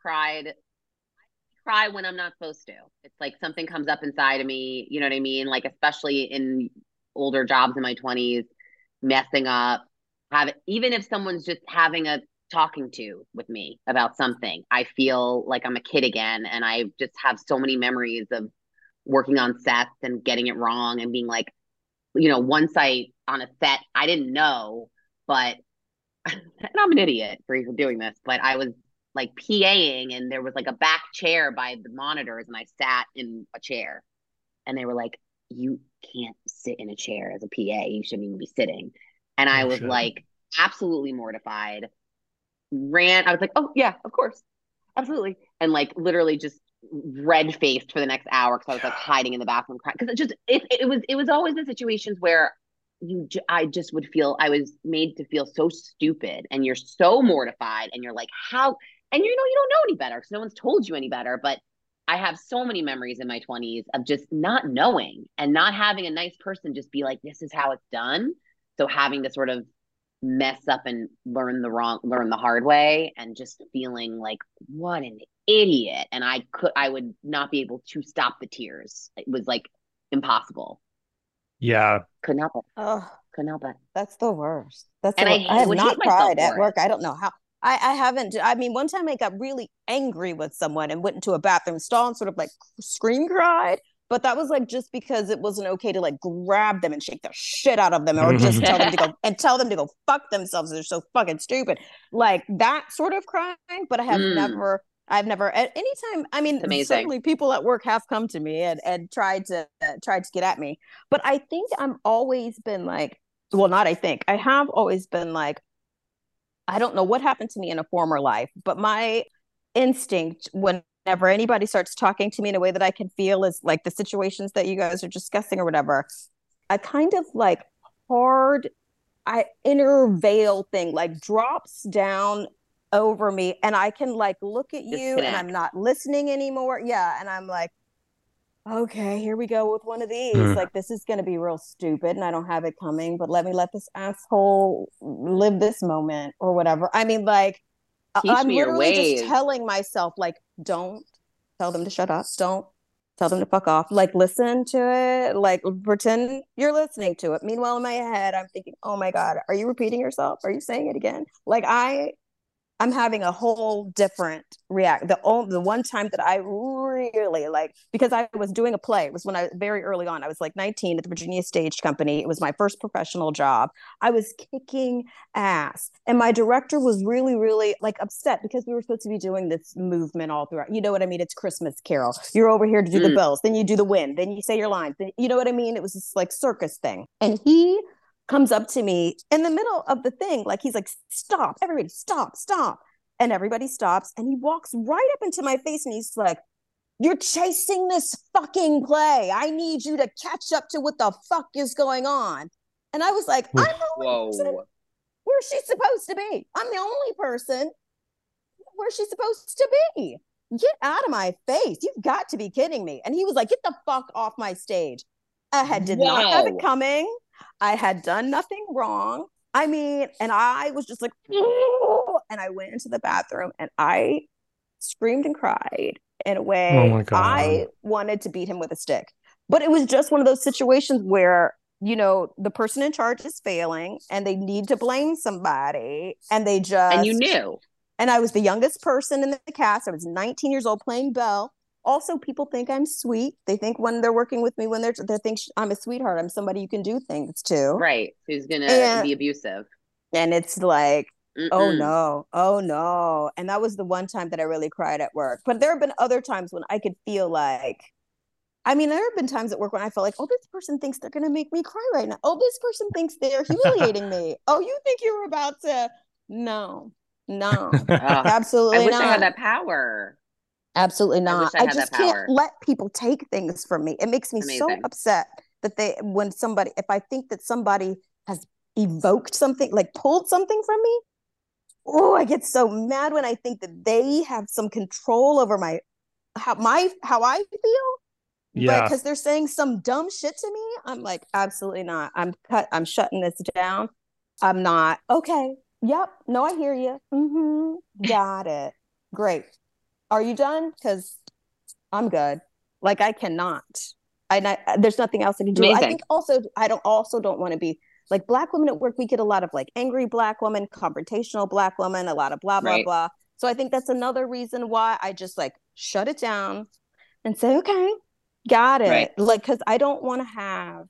cry when I'm not supposed to. It's like something comes up inside of me, you know what I mean? Like, especially in older jobs in my 20s, messing up, even if someone's just having a talking to with me about something, I feel like I'm a kid again. And I just have so many memories of working on sets and getting it wrong and being like, once on a set, I didn't know, but and I'm an idiot for even doing this, but I was like PAing and there was like a back chair by the monitors and I sat in a chair and they were like, you can't sit in a chair as a PA. You shouldn't even be sitting. And I was like, absolutely mortified. I was like, oh yeah, of course. Absolutely. And like literally just red faced for the next hour because I was like hiding in the bathroom crying. Because it was always the situations where I just would feel I was made to feel so stupid and you're so mortified and you're like, how? And you don't know any better because no one's told you any better. But I have so many memories in my 20s of just not knowing and not having a nice person just be like, this is how it's done. So having to sort of mess up and learn the hard way and just feeling like, what an idiot. And I would not be able to stop the tears. It was like impossible. Yeah. Couldn't help it. Oh, couldn't help it. That's the worst. I I have would not hate myself cried at for work. it. I don't know how. I haven't. I mean, one time I got really angry with someone and went into a bathroom stall and sort of like scream cried. But that was like just because it wasn't okay to like grab them and shake the shit out of them or just tell them to go fuck themselves. They're so fucking stupid. Like that sort of crying. But I've never at any time. I mean, certainly people at work have come to me and tried to get at me. But I think I have always been like, I don't know what happened to me in a former life, but my instinct whenever anybody starts talking to me in a way that I can feel is like the situations that you guys are discussing or whatever, a kind of like inner veil thing like drops down over me and I can like look at you and I'm not listening anymore. Yeah. And I'm like, okay, here we go with one of these. Like, this is going to be real stupid and I don't have it coming, but let this asshole live this moment or whatever. I mean, like, I'm literally just telling myself, like, don't tell them to shut up. Don't tell them to fuck off. Like, listen to it. Like, pretend you're listening to it. Meanwhile, in my head, I'm thinking, oh my God, are you repeating yourself? Are you saying it again? Like, I'm having a whole different react. The one time that I really like, because I was doing a play, it was when very early on, I was like 19 at the Virginia Stage Company. It was my first professional job. I was kicking ass. And my director was really, really like upset because we were supposed to be doing this movement all throughout. You know what I mean? It's Christmas Carol. You're over here to do the bells. Then you do the wind. Then you say your lines. You know what I mean? It was this like circus thing. And he comes up to me in the middle of the thing. Like, he's like, stop, everybody, stop. And everybody stops. And he walks right up into my face and he's like, you're chasing this fucking play. I need you to catch up to what the fuck is going on. And I was like, I'm the only person where she's supposed to be. I'm the only person where she's supposed to be. Get out of my face. You've got to be kidding me. And he was like, get the fuck off my stage. I did not have it coming. I had done nothing wrong. I mean, and I was just like, and I went into the bathroom and I screamed and cried in a Oh way. my God. I wanted to beat him with a stick. But it was just one of those situations where, you know, the person in charge is failing and they need to blame somebody. And they just. And you knew. And I was the youngest person in the cast. I was 19 years old playing Belle. Also, people think I'm sweet. They think when they're working with me, when they think I'm a sweetheart, I'm somebody you can do things to. Right. Who's going to be abusive. And it's like, oh no, oh no. And that was the one time that I really cried at work. But there have been other times when I could feel like, I mean, there have been times at work when I felt like, oh, this person thinks they're going to make me cry right now. Oh, this person thinks they're humiliating me. Oh, you think you were about to? No, absolutely I wish not. I had that power. Absolutely not. I just can't let people take things from me. It makes me so upset that if I think that somebody has evoked something, like pulled something from me, oh, I get so mad when I think that they have some control over how I feel. Yeah. Because they're saying some dumb shit to me. I'm like, absolutely not. I'm shutting this down. I'm not. Okay. Yep. No, I hear you. Mm-hmm. Got it. Great. Are you done? Because I'm good. Like, I cannot. There's nothing else I can do. Amazing. I think I don't want to be like Black women at work. We get a lot of like angry Black women, confrontational Black women, a lot of blah, blah, blah. So I think that's another reason why I just like shut it down and say, okay, got it. Right. Like, because I don't want to have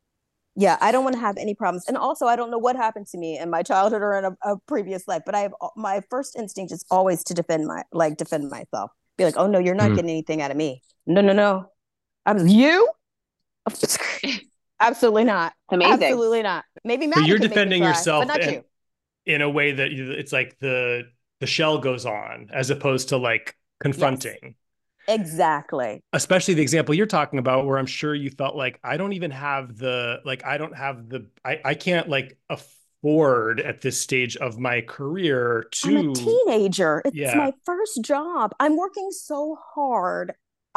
any problems. And also, I don't know what happened to me in my childhood or in a previous life, but my first instinct is always to defend myself. Be like, oh no, you're not getting anything out of me. No. I'm you. Absolutely not. Amazing. Absolutely not. Maybe Maddie, but you're defending yourself, but not you. In a way that it's like the shell goes on as opposed to like confronting. Yes. Exactly. Especially the example you're talking about, where I'm sure you felt like I can't like afford at this stage of my career to. I'm a teenager. It's my first job. I'm working so hard.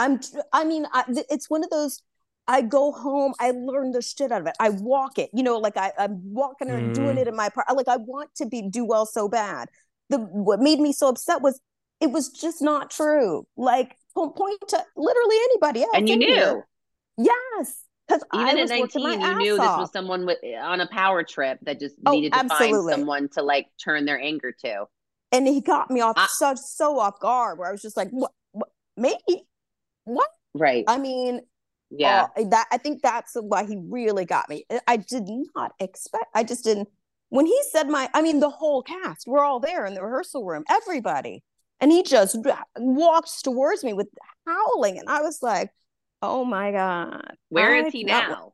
It's one of those. I go home, I learn the shit out of it. I walk it, like I'm walking and doing it in my part. Like I want to do well so bad. What made me so upset was it was just not true. Like point to literally anybody else. And you knew. Here. Yes. Because even at 19, you knew this was someone on a power trip that just needed to find someone to like turn their anger to. And he got me off so off guard, where I was just like, what? Maybe? What? Right. I mean, yeah. I think that's why he really got me. I did not expect. I just didn't. When he said the whole cast, we're all there in the rehearsal room, everybody. And he just walks towards me with howling. And I was like, oh my God. Where is he now?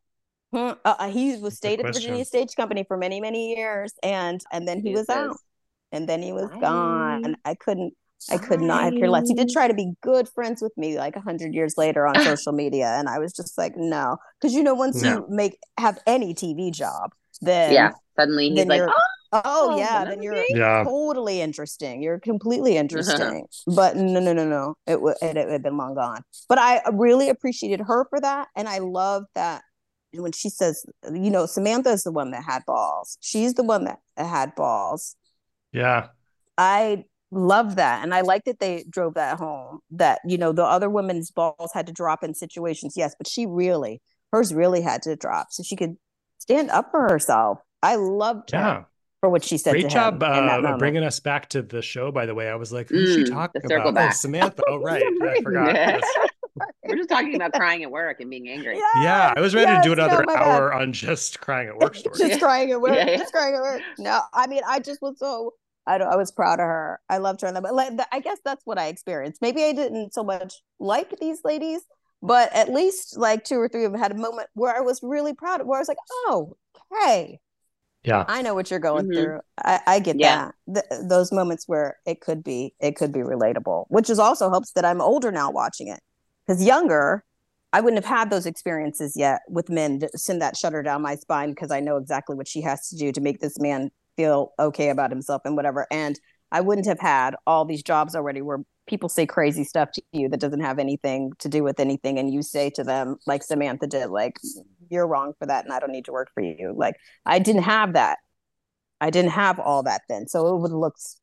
He stayed at the Virginia Stage Company for many, many years. And then he was out. And then he was gone. I could not have cared less. He did try to be good friends with me like 100 years later on social media. And I was just like, no. Because, once you have any TV job, then suddenly he's like, then you're totally interesting. You're completely interesting. But no. It had been long gone. But I really appreciated her for that. And I love that when she says, Samantha is the one that had balls. She's the one that had balls. Yeah. I love that. And I like that they drove that home, that, the other women's balls had to drop in situations. Yes, but hers really had to drop so she could stand up for herself. I loved her for what she said. Great job bringing us back to the show, by the way. I was like, who's she talking about? Back. Oh, Samantha. Oh, right. I forgot. Yes. We're just talking about crying at work and being angry. Yeah, I was ready to do another hour on just crying at work stories. Just crying at work. Just crying at work. No, I just was so... I was proud of her. I loved her. But I guess that's what I experienced. Maybe I didn't so much like these ladies, but at least like 2 or 3 of them had a moment where I was really proud of, where I was like, oh, hey, yeah, I know what you're going through. I get that. Those moments where it could be relatable, which is also helps that I'm older now watching it. Because younger, I wouldn't have had those experiences yet with men to send that shudder down my spine, because I know exactly what she has to do to make this man feel okay about himself and whatever. And I wouldn't have had all these jobs already where people say crazy stuff to you that doesn't have anything to do with anything, and you say to them, like Samantha did, like, you're wrong for that and I don't need to work for you. Like, I didn't have that. I didn't have all that then, so it would look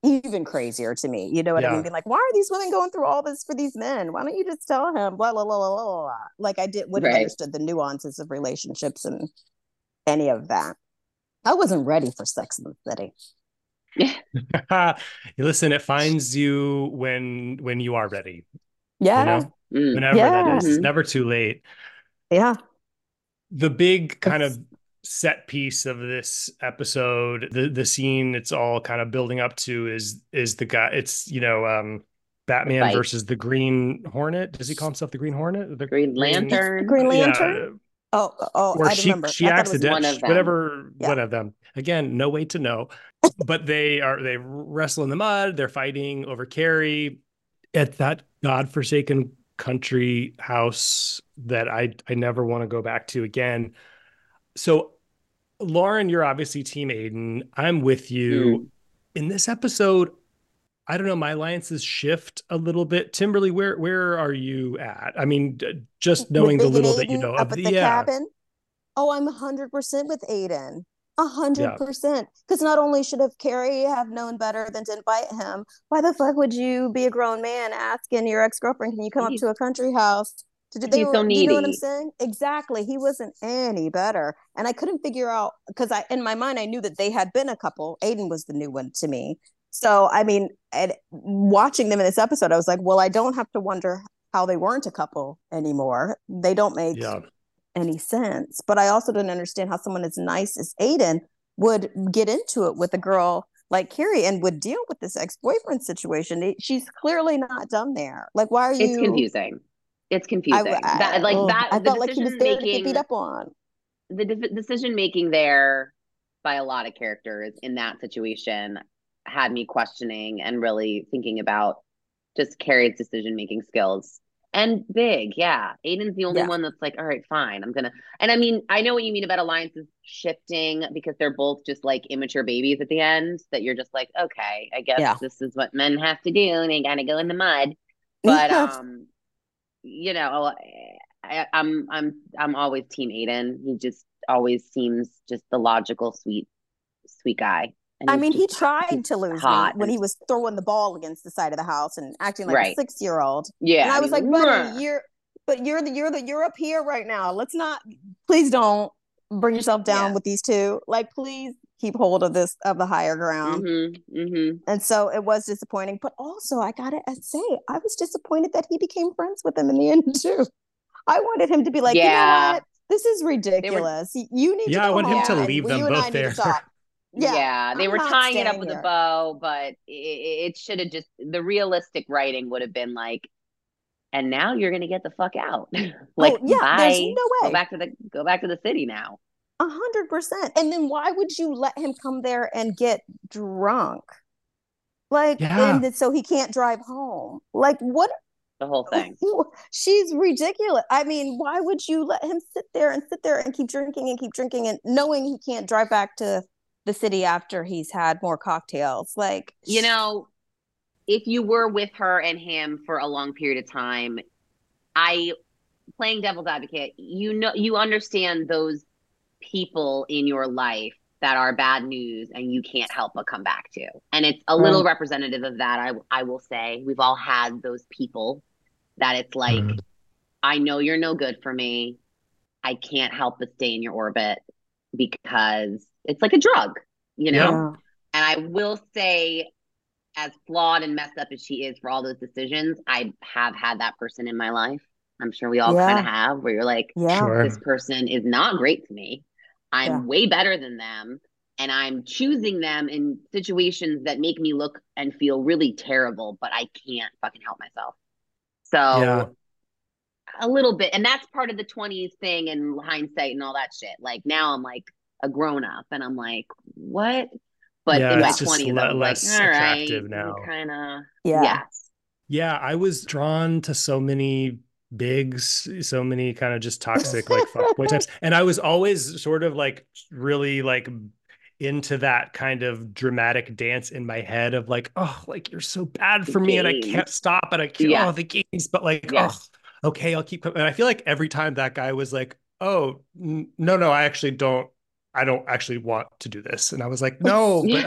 even crazier to me. You know what I mean? Yeah. Being like, why are these women going through all this for these men? Why don't you just tell him? Blah blah blah blah blah. Blah. Like I wouldn't have Right. understood the nuances of relationships and any of that. I wasn't ready for Sex in the City. Listen, it finds you when you are ready, Yeah. you know, Mm. whenever that Yeah. is. It's Mhm. never too late. Yeah. The big kind It's- of set piece of this episode, the scene it's all kind of building up to is the guy, it's Batman fight. versus the Green Hornet. Does he call himself the Green Hornet? The Green It's Lantern. Green Lantern. Yeah. Oh, Or I remember. she I thought it was One accidentally, of them. whatever, Yeah. one of them. Again, no way to know. But they wrestle in the mud. They're fighting over Carrie at that godforsaken country house that I never want to go back to again. So, Lauren, you're obviously Team Aiden. I'm with you. Mm. In this episode, I don't know, my alliances shift a little bit. Timberly, where are you at? I mean, just knowing with the Big and little that you Aiden know up of at the cabin. Oh, I'm 100% with Aiden. 100%. Because not only should have Carrie have known better than to invite him, why the fuck would you be a grown man asking your ex-girlfriend, can you come up to a country house to do? He's so Do you know what I'm needy. saying? Exactly. He wasn't any better. And I couldn't figure out, because in my mind, I knew that they had been a couple. Aiden was the new one to me. So, I mean, watching them in this episode, I was like, well, I don't have to wonder how they weren't a couple anymore. They don't make any sense. But I also didn't understand how someone as nice as Aiden would get into it with a girl like Carrie and would deal with this ex-boyfriend situation. She's clearly not done there. Like, why are you? It's confusing. It's confusing. I felt like he was there to get beat up on. The decision making there by a lot of characters in that situation had me questioning and really thinking about just Carrie's decision making skills. And Big, yeah. Aiden's the only one that's like, all right, fine, I'm gonna. And I mean, I know what you mean about alliances shifting because they're both just like immature babies at the end. That you're just like, okay, I guess this is what men have to do, and they gotta go in the mud. But I'm always Team Aiden. He just always seems just the logical, sweet guy. And I mean, he tried to lose me when he was throwing the ball against the side of the house and acting like a 6-year-old. Yeah, and I was like, buddy, you're up here right now. Please don't bring yourself down with these two. Like, please keep hold of the higher ground. Mm-hmm, mm-hmm. And so it was disappointing, but also I gotta say, I was disappointed that he became friends with him in the end too. I wanted him to be like, you know what, this is ridiculous. You need to go I want him to home, leave and them you and both I there. need to talk. Yeah, they were tying it up with here. a bow, but it should have just, the realistic writing would have been like, and now you're gonna get the fuck out. Like, bye. There's no way. Go back to the city now. 100%. And then why would you let him come there and get drunk? Like, and so he can't drive home. Like, what? The whole thing. She's ridiculous. I mean, why would you let him sit there and keep drinking and knowing he can't drive back to the city after he's had more cocktails? Like, you know, if you were with her and him for a long period of time, playing devil's advocate, you understand those people in your life that are bad news and you can't help but come back to. And it's a little representative of that. I will say we've all had those people that it's like, I know you're no good for me. I can't help but stay in your orbit because it's like a drug, you know? Yeah. And I will say, as flawed and messed up as she is for all those decisions, I have had that person in my life. I'm sure we all kind of have, where you're like, this person is not great to me. I'm way better than them. And I'm choosing them in situations that make me look and feel really terrible, but I can't fucking help myself. So a little bit. And that's part of the 20s thing and hindsight and all that shit. Like now I'm like a grown up and I'm like, what? But in my 20s, I was like, all right, now. Kind of, Yeah, I was drawn to so many bigs, so many kind of just toxic like fuckboy types, and I was always sort of like really like into that kind of dramatic dance in my head of like, oh, like you're so bad for me and I can't stop and I can't the games, but like, oh, okay, I'll keep. And I feel like every time that guy was like, oh, no, I don't actually want to do this, and I was like, no, but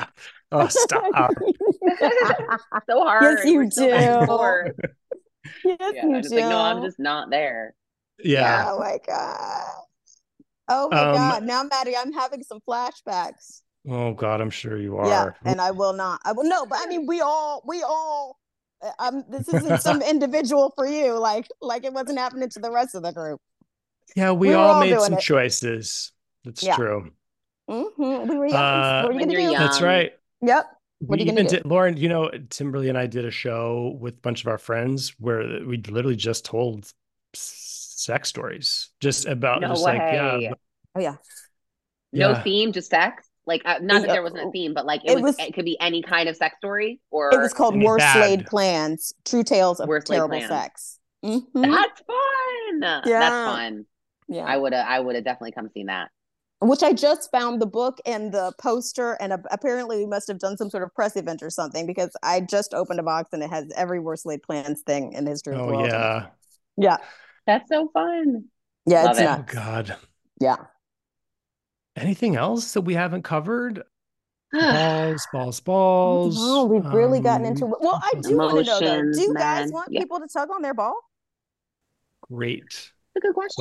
Oh, stop. So hard. Yes, you We're so back and do. forth. Yes, Yeah, you I'm just do. like, no, I'm just not there. Yeah. Oh my God. Oh my Um, God. Now, Maddie, I'm having some flashbacks. oh God, I'm sure you Yeah, are. and I will no, but I mean we all this isn't some individual for you, like it wasn't happening to the rest of the group. Yeah, we We were all all made doing some it. choices. That's Yeah. true. We were young. What are you When gonna you're do? young. That's right. Yep. We What are you even gonna do? did, Lauren, you know, Timberly and I did a show with a bunch of our friends where we literally just told sex stories, just about No just like, yeah, way. Oh yeah. No yeah. theme, just sex. Like not that there wasn't a theme, but like it could be any kind of sex story It was or called Any Worst Laid bad. Plans: True Tales of Worst Laid Terrible Plans. Sex. That's fun. That's Yeah. fun. Yeah. I would have definitely come seen that. Which I just found the book and the poster, and apparently we must have done some sort of press event or something, because I just opened a box and it has every Worst Laid Plans thing in the history of the Oh world. yeah. Yeah. That's so fun. Yeah, Love it's it. nuts. Oh God. Yeah. Anything else that we haven't covered? Balls. Oh, we've really gotten into it. Well, I do want to know though. Emotions, Do you guys man. want Yeah. people to tug on their ball? Great That's a good question.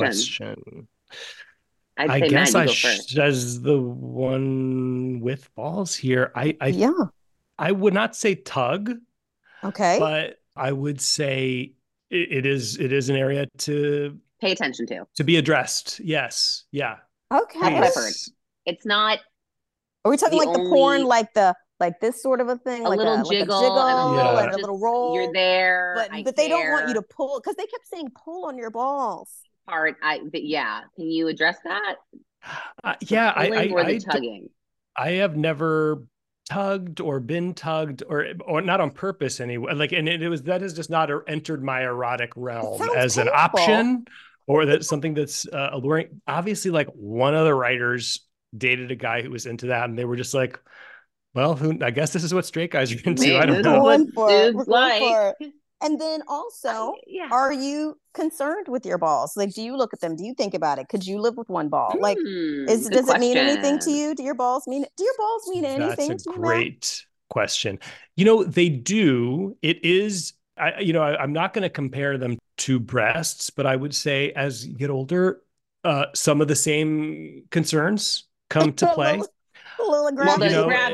I'd I say guess Matt, you I go first. as the one with balls here. Yeah. I would not say tug, Okay. but I would say it is an area to Pay attention to. be addressed. Yes. Yeah. Okay. That's what I've heard. Please. It's not Are we talking the like the porn, only- like this sort of a thing, a like little a jiggle and a little Yeah. and a just, little roll. you're there. But they don't want you to pull, because they kept saying pull on your balls. Part. But yeah. Can you address that? Yeah. The pulling or the tugging? I have never tugged or been tugged or not on purpose anyway. Like, and that has just not entered my erotic realm as an option, or that's something that's alluring. Obviously, like one of the writers dated a guy who was into that, and they were just like, well, I guess this is what straight guys are into. I don't know. What dudes like. And then also, are you concerned with your balls? Like, do you look at them? Do you think about it? Could you live with one ball? Like, does it mean anything to you? Do your balls mean anything to you? That's a great question. You know, they do. It is, I'm not going to compare them to breasts, but I would say as you get older, some of the same concerns come to play. A little gravity.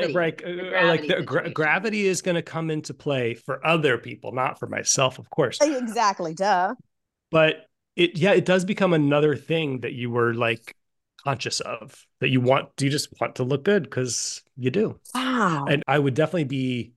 Gravity is going to come into play for other people, not for myself, of course. Exactly, duh. But it does become another thing that you were like conscious of, that you just want to look good because you do. Wow. And I would definitely be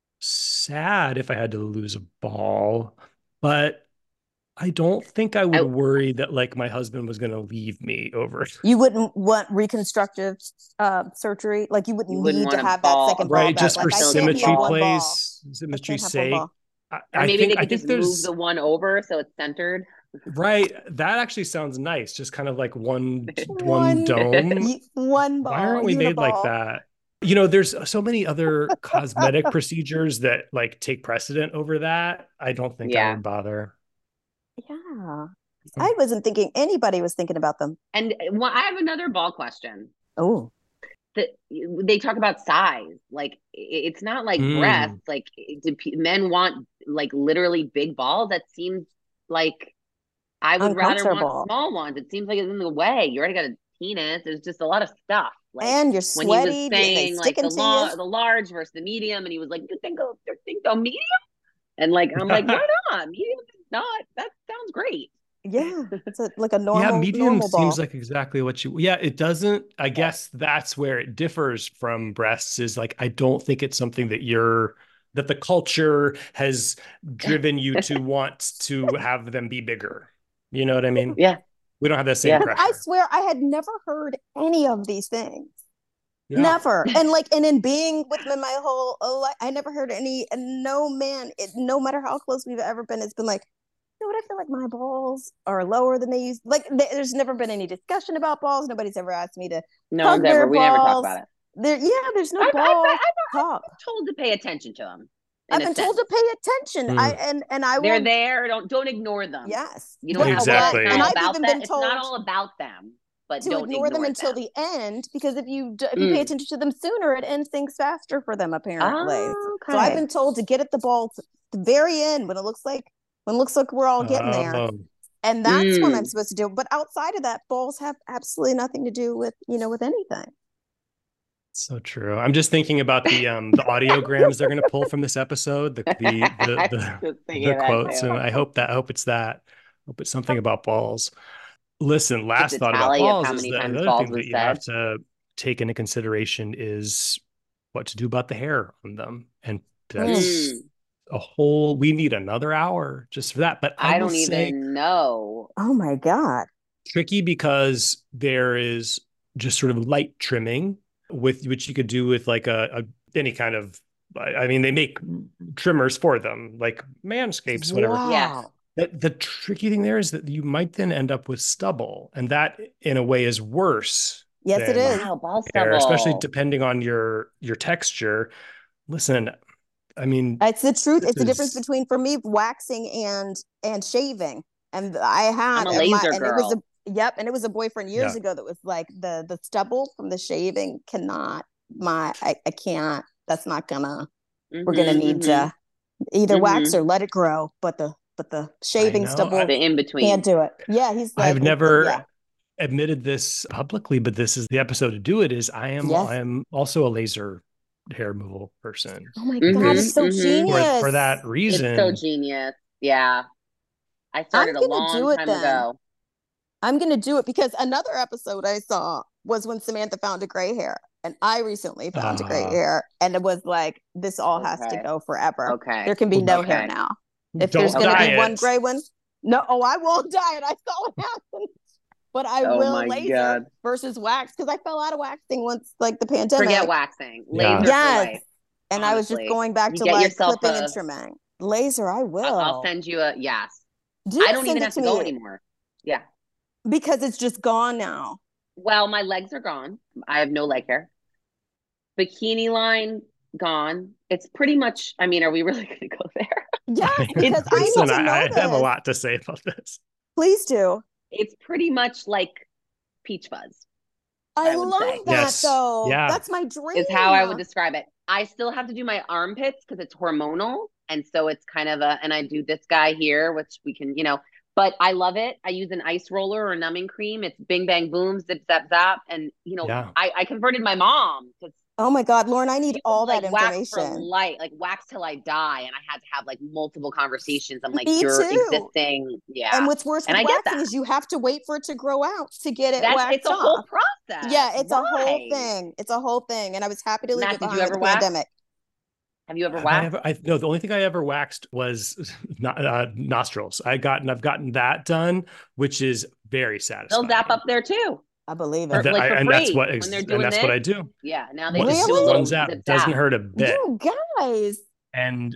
sad if I had to lose a ball, but I don't think I would worry that like my husband was going to leave me over. You wouldn't want reconstructive surgery? Like you wouldn't need to have that second ball, right? Just for symmetry plays, symmetry's sake. Or maybe they could just move the one over so it's centered. Right. That actually sounds nice. Just kind of like one dome. One ball. Why aren't we made like that? You know, there's so many other cosmetic procedures that like take precedent over that. I don't think I would bother. Yeah. I wasn't thinking anybody was thinking about them. And I have another ball question. Oh. They talk about size. Like it's not like breasts. Like do men want like literally big balls? That seems like I would rather want small ones. It seems like it's in the way. You already got a penis. There's just a lot of stuff. Like, and you're sweaty. When he was saying like the large versus the medium, and he was like, "You think of medium?" And like I'm like, "Why not? Medium is not. That sounds great." Yeah, it's like a normal. Yeah, medium normal seems ball. like exactly what you. Yeah, it doesn't. I guess that's where it differs from breasts. Is like I don't think it's something that the culture has driven you to want to have them be bigger. You know what I mean? Yeah. We don't have that same pressure. I swear I had never heard any of these things. Yeah. Never. And in being with them my whole life, I never heard no man, no matter how close we've ever been, it's been like, you know what, I feel like my balls are lower than they used. Like there's never been any discussion about balls. Nobody's ever asked me to we never talk about it. There's no ball talk. I'm told to pay attention to them. I've been told to pay attention. They're there. Don't ignore them. Yes. You don't exactly. It's not all about them. but to don't ignore them until the end, because if you pay attention to them sooner, it ends things faster for them apparently. Oh, okay. So I've been told to get at the ball to the very end when it looks like we're all getting there. And that's what I'm supposed to do. But outside of that, balls have absolutely nothing to do with, with anything. So true. I'm just thinking about the audiograms they're going to pull from this episode, the quotes, and I hope it's that. I hope it's something about balls. Listen, last thought about balls is that another thing that you have to take into consideration is what to do about the hair on them, and that's we need another hour just for that. But I don't even know. Oh my God. Tricky, because there is just sort of light trimming with which you could do with like any kind of, I mean, they make trimmers for them, like Manscapes, whatever. Yeah. The tricky thing there is that you might then end up with stubble, and that in a way is worse. Yes, it is. Wow, ball hair, stubble. especially depending on your texture. Listen, I mean, it's the truth. It's the difference between, for me, waxing and shaving. And I'm a laser girl. And it was a boyfriend years ago that was like, the stubble from the shaving I can't, that's not gonna, we're gonna need to either wax or let it grow, but the shaving stubble, the in between, can't do it. Yeah, he's like, I've never admitted this publicly, but this is the episode to do it. Is I am also a laser hair removal person. Oh my God, it's so genius. For that reason. It's so genius. Yeah. I started a long time ago. I'm going to do it because another episode I saw was when Samantha found a gray hair, and I recently found a gray hair, and it was like, this all has to go forever. Okay. There can be no hair now. If there's going to be one gray one, no, I won't dye it. I saw what happened. But I will laser versus wax, because I fell out of waxing once, like the pandemic. Forget waxing. Laser for life. And I was just going back to like clipping and trimming. Laser, I will. I'll send you I don't even have to go anymore. Yeah. Because it's just gone now. Well, my legs are gone. I have no leg hair. Bikini line gone. It's pretty much, I mean, are we really going to go there? Yeah, because I have a lot to say about this. Please do. It's pretty much like peach fuzz. I love that though. Yeah. That's my dream. Is how I would describe it. I still have to do my armpits because it's hormonal. And so it's kind of and I do this guy here, which we can, but I love it. I use an ice roller or numbing cream. It's bing, bang, boom, zip, zap, zap. And, I converted my mom to. Oh my God, Lauren, I need all that information. Wax for light, like wax till I die. And I had to have like multiple conversations. I'm like, Me you're too. existing. Yeah. And what's worse with waxing is you have to wait for it to grow out to get it waxed It's a whole process. Yeah, it's a whole thing. It's a whole thing. And I was happy to leave it behind the pandemic. Have you ever waxed? No, the only thing I ever waxed was nostrils. I've gotten that done, which is very satisfying. They'll zap up there too. I believe it. And that's what I do. Yeah, now they just do one zap. Doesn't hurt a bit. You guys. And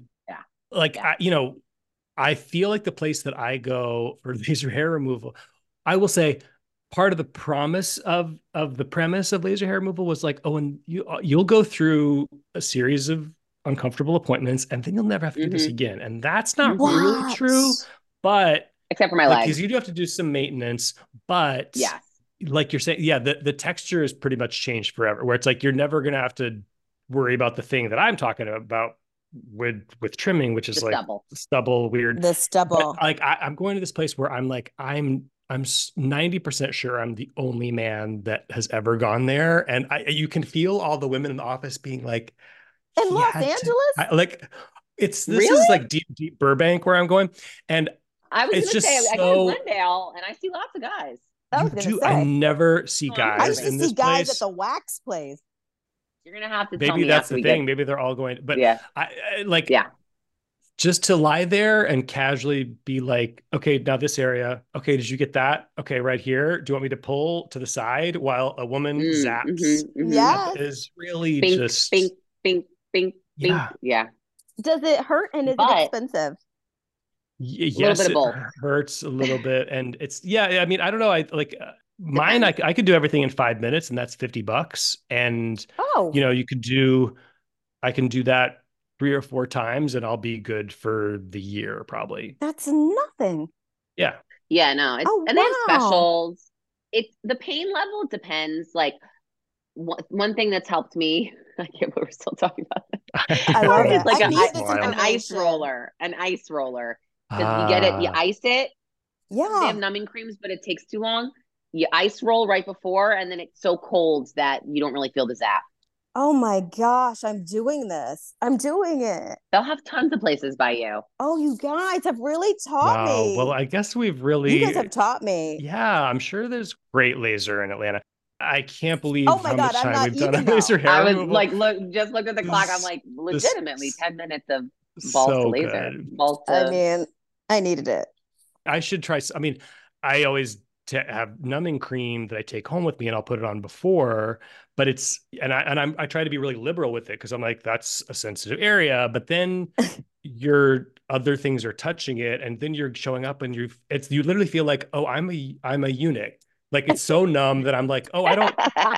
I feel like the place that I go for laser hair removal, I will say, part of the promise of the premise of laser hair removal was like, and you'll go through a series of uncomfortable appointments, and then you'll never have to do this again. And that's not really true, but except for my legs, because you do have to do some maintenance. But like you're saying, the texture is pretty much changed forever. Where it's like you're never gonna have to worry about the thing that I'm talking about with trimming, which is like stubble, weird. The stubble. But, I'm going to this place where I'm like, I'm 90% sure I'm the only man that has ever gone there, and you can feel all the women in the office being like. In Los Angeles? This is like deep Burbank where I'm going. And I was going to say, I go to Glendale and I see lots of guys. I never see guys. I used to see guys at the wax place. You're going to have to tell me. Maybe that's the thing. Maybe they're all going. But just to lie there and casually be like, okay, now this area. Okay, did you get that? Okay, right here. Do you want me to pull to the side while a woman zaps? Yes. Is really bink, just... Bink, bink. Bing. Yeah. Does it hurt and is it expensive? Yes, it hurts a little bit, and it's I mean, I don't know. I like mine. I could do everything in 5 minutes, and that's $50. And I can do that 3 or 4 times, and I'll be good for the year probably. That's nothing. Yeah. Yeah. No. And they have specials. it's the pain level depends. Like one thing that's helped me, I can't believe we're still talking about that. I love It's it. like I need this an ice information. roller. An ice roller. Because you get it, you ice it. They Yeah. have numbing creams, but it takes too long. You ice roll right before, and then it's so cold that you don't really feel the zap. Oh my gosh, I'm doing this. I'm doing it. They'll have tons of places by you. Oh, you guys have really taught Wow. me. Well, I guess we've You really, guys have taught me. yeah, I'm sure there's great laser in Atlanta. I can't believe Oh my how God, much I'm time not we've done on even laser though. hair I was removal. like, just looked at the clock. I'm like, legitimately 10 minutes of balls to So laser. good. Balls to... I mean, I needed it. I should try. I mean, I always have numbing cream that I take home with me, and I'll put it on before. But it's I try to be really liberal with it because I'm like, that's a sensitive area. But then your other things are touching it, and then you're showing up, and you literally feel like, oh, I'm a eunuch. Like it's so numb that I'm like, oh, I don't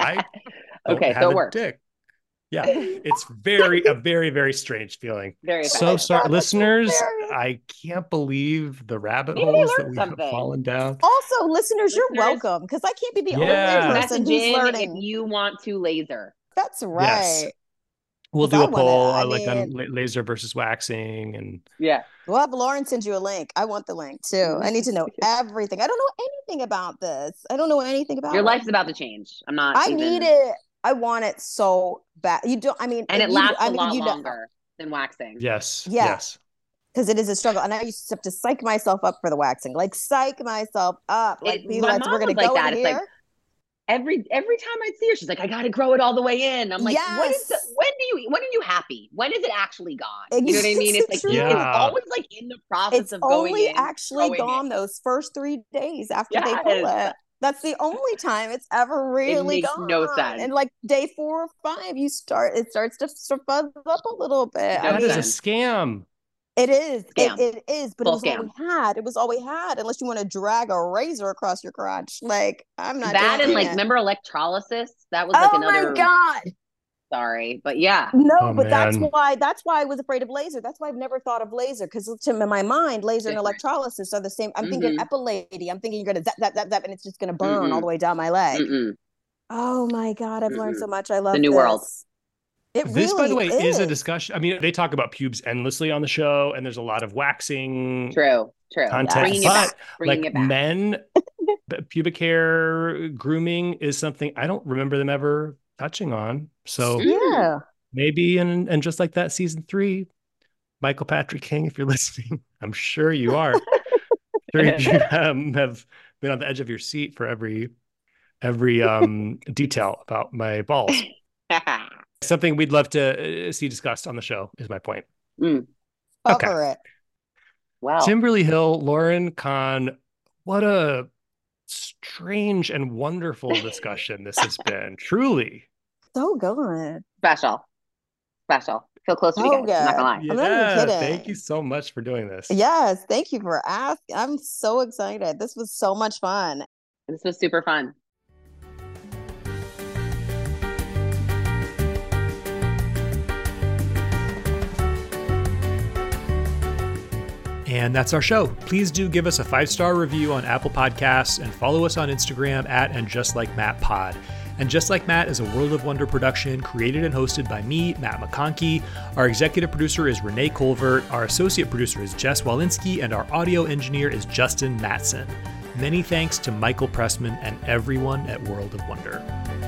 Okay, have so it a works. dick. Yeah, it's a very, very strange feeling. Very So effective. sorry, That's listeners. hilarious. I can't believe the rabbit Maybe they holes that learned we have something. fallen down. Also, listeners, you're Listeners- welcome because I can't be the Yeah. only person Message who's in learning. if you want to laser. That's right. Yes. We'll 'Cause do I a wanna- poll I like on mean- laser versus waxing, and Yeah. We'll have Lauren send you a link. I want the link too. I need to know everything. I don't know anything about this. I don't know anything about Your it. life's about to change. I'm not I even... need it. I want it so bad. You don't. I mean, And it you- lasts I a mean, lot you know, longer than waxing. yes, Yeah. yes. because it is a struggle. And I used to have to psych myself up for the waxing, like psych myself up, like be my like, mom we're gonna was like go that. in It's here. like every time I'd see her, she's like, I gotta grow it all the way in. I'm like, when Yes. are you happy? When is it actually gone? You know what I mean? It's like True. it's Yeah. always like in the process It's of going only in, actually growing gone it. those first 3 days after they pull Yes. it. That's the only time it's ever really makes gone. no sense. And like day 4 or 5, it starts to fuzz up a little bit. It I That does mean, is a scam. it is. Scam. It is, but Full it was all we scam. had. It was all we had, unless you want to drag a razor across your crotch. Like, I'm not That doing and like, it. remember electrolysis? That was like Oh another. my God. Sorry, but yeah. No, Oh, but that's man. why I was afraid of laser. That's why I've never thought of laser, because to my mind, laser and Different. electrolysis are the same. I'm thinking Epilady. I'm thinking you're gonna zap, zap, zap, zap, and it's just gonna burn all the way down my leg. Oh my God, I've learned so much. I love new this. world. It This, really by the way, is a is. discussion. I mean, they talk about pubes endlessly on the show, and there's a lot of waxing True. content. Bringing it But back. Bringing like it back. men, pubic hair grooming is something I don't remember them ever touching on. So Yeah. maybe and just like that, season 3, Michael Patrick King, if you're listening, I'm sure you are. Sure you have been on the edge of your seat for every detail about my balls. Something we'd love to see discussed on the show is my point. Cover it. Wow. Timberly Hill, Lauren Kahn, what a strange and wonderful discussion this has been. Truly. So good. Special. Feel close to you So guys. I'm not good. gonna lie. I'm not even kidding. Thank you so much for doing this. Yes, thank you for asking. I'm so excited. This was so much fun. This was super fun. And that's our show. Please do give us a 5-star review on Apple Podcasts and follow us on Instagram at @AndJustLikeMattPod. And Just Like Matt is a World of Wonder production created and hosted by me, Matt McConkey. Our executive producer is Renee Colvert. Our associate producer is Jess Walensky. And our audio engineer is Justin Matson. Many thanks to Michael Pressman and everyone at World of Wonder.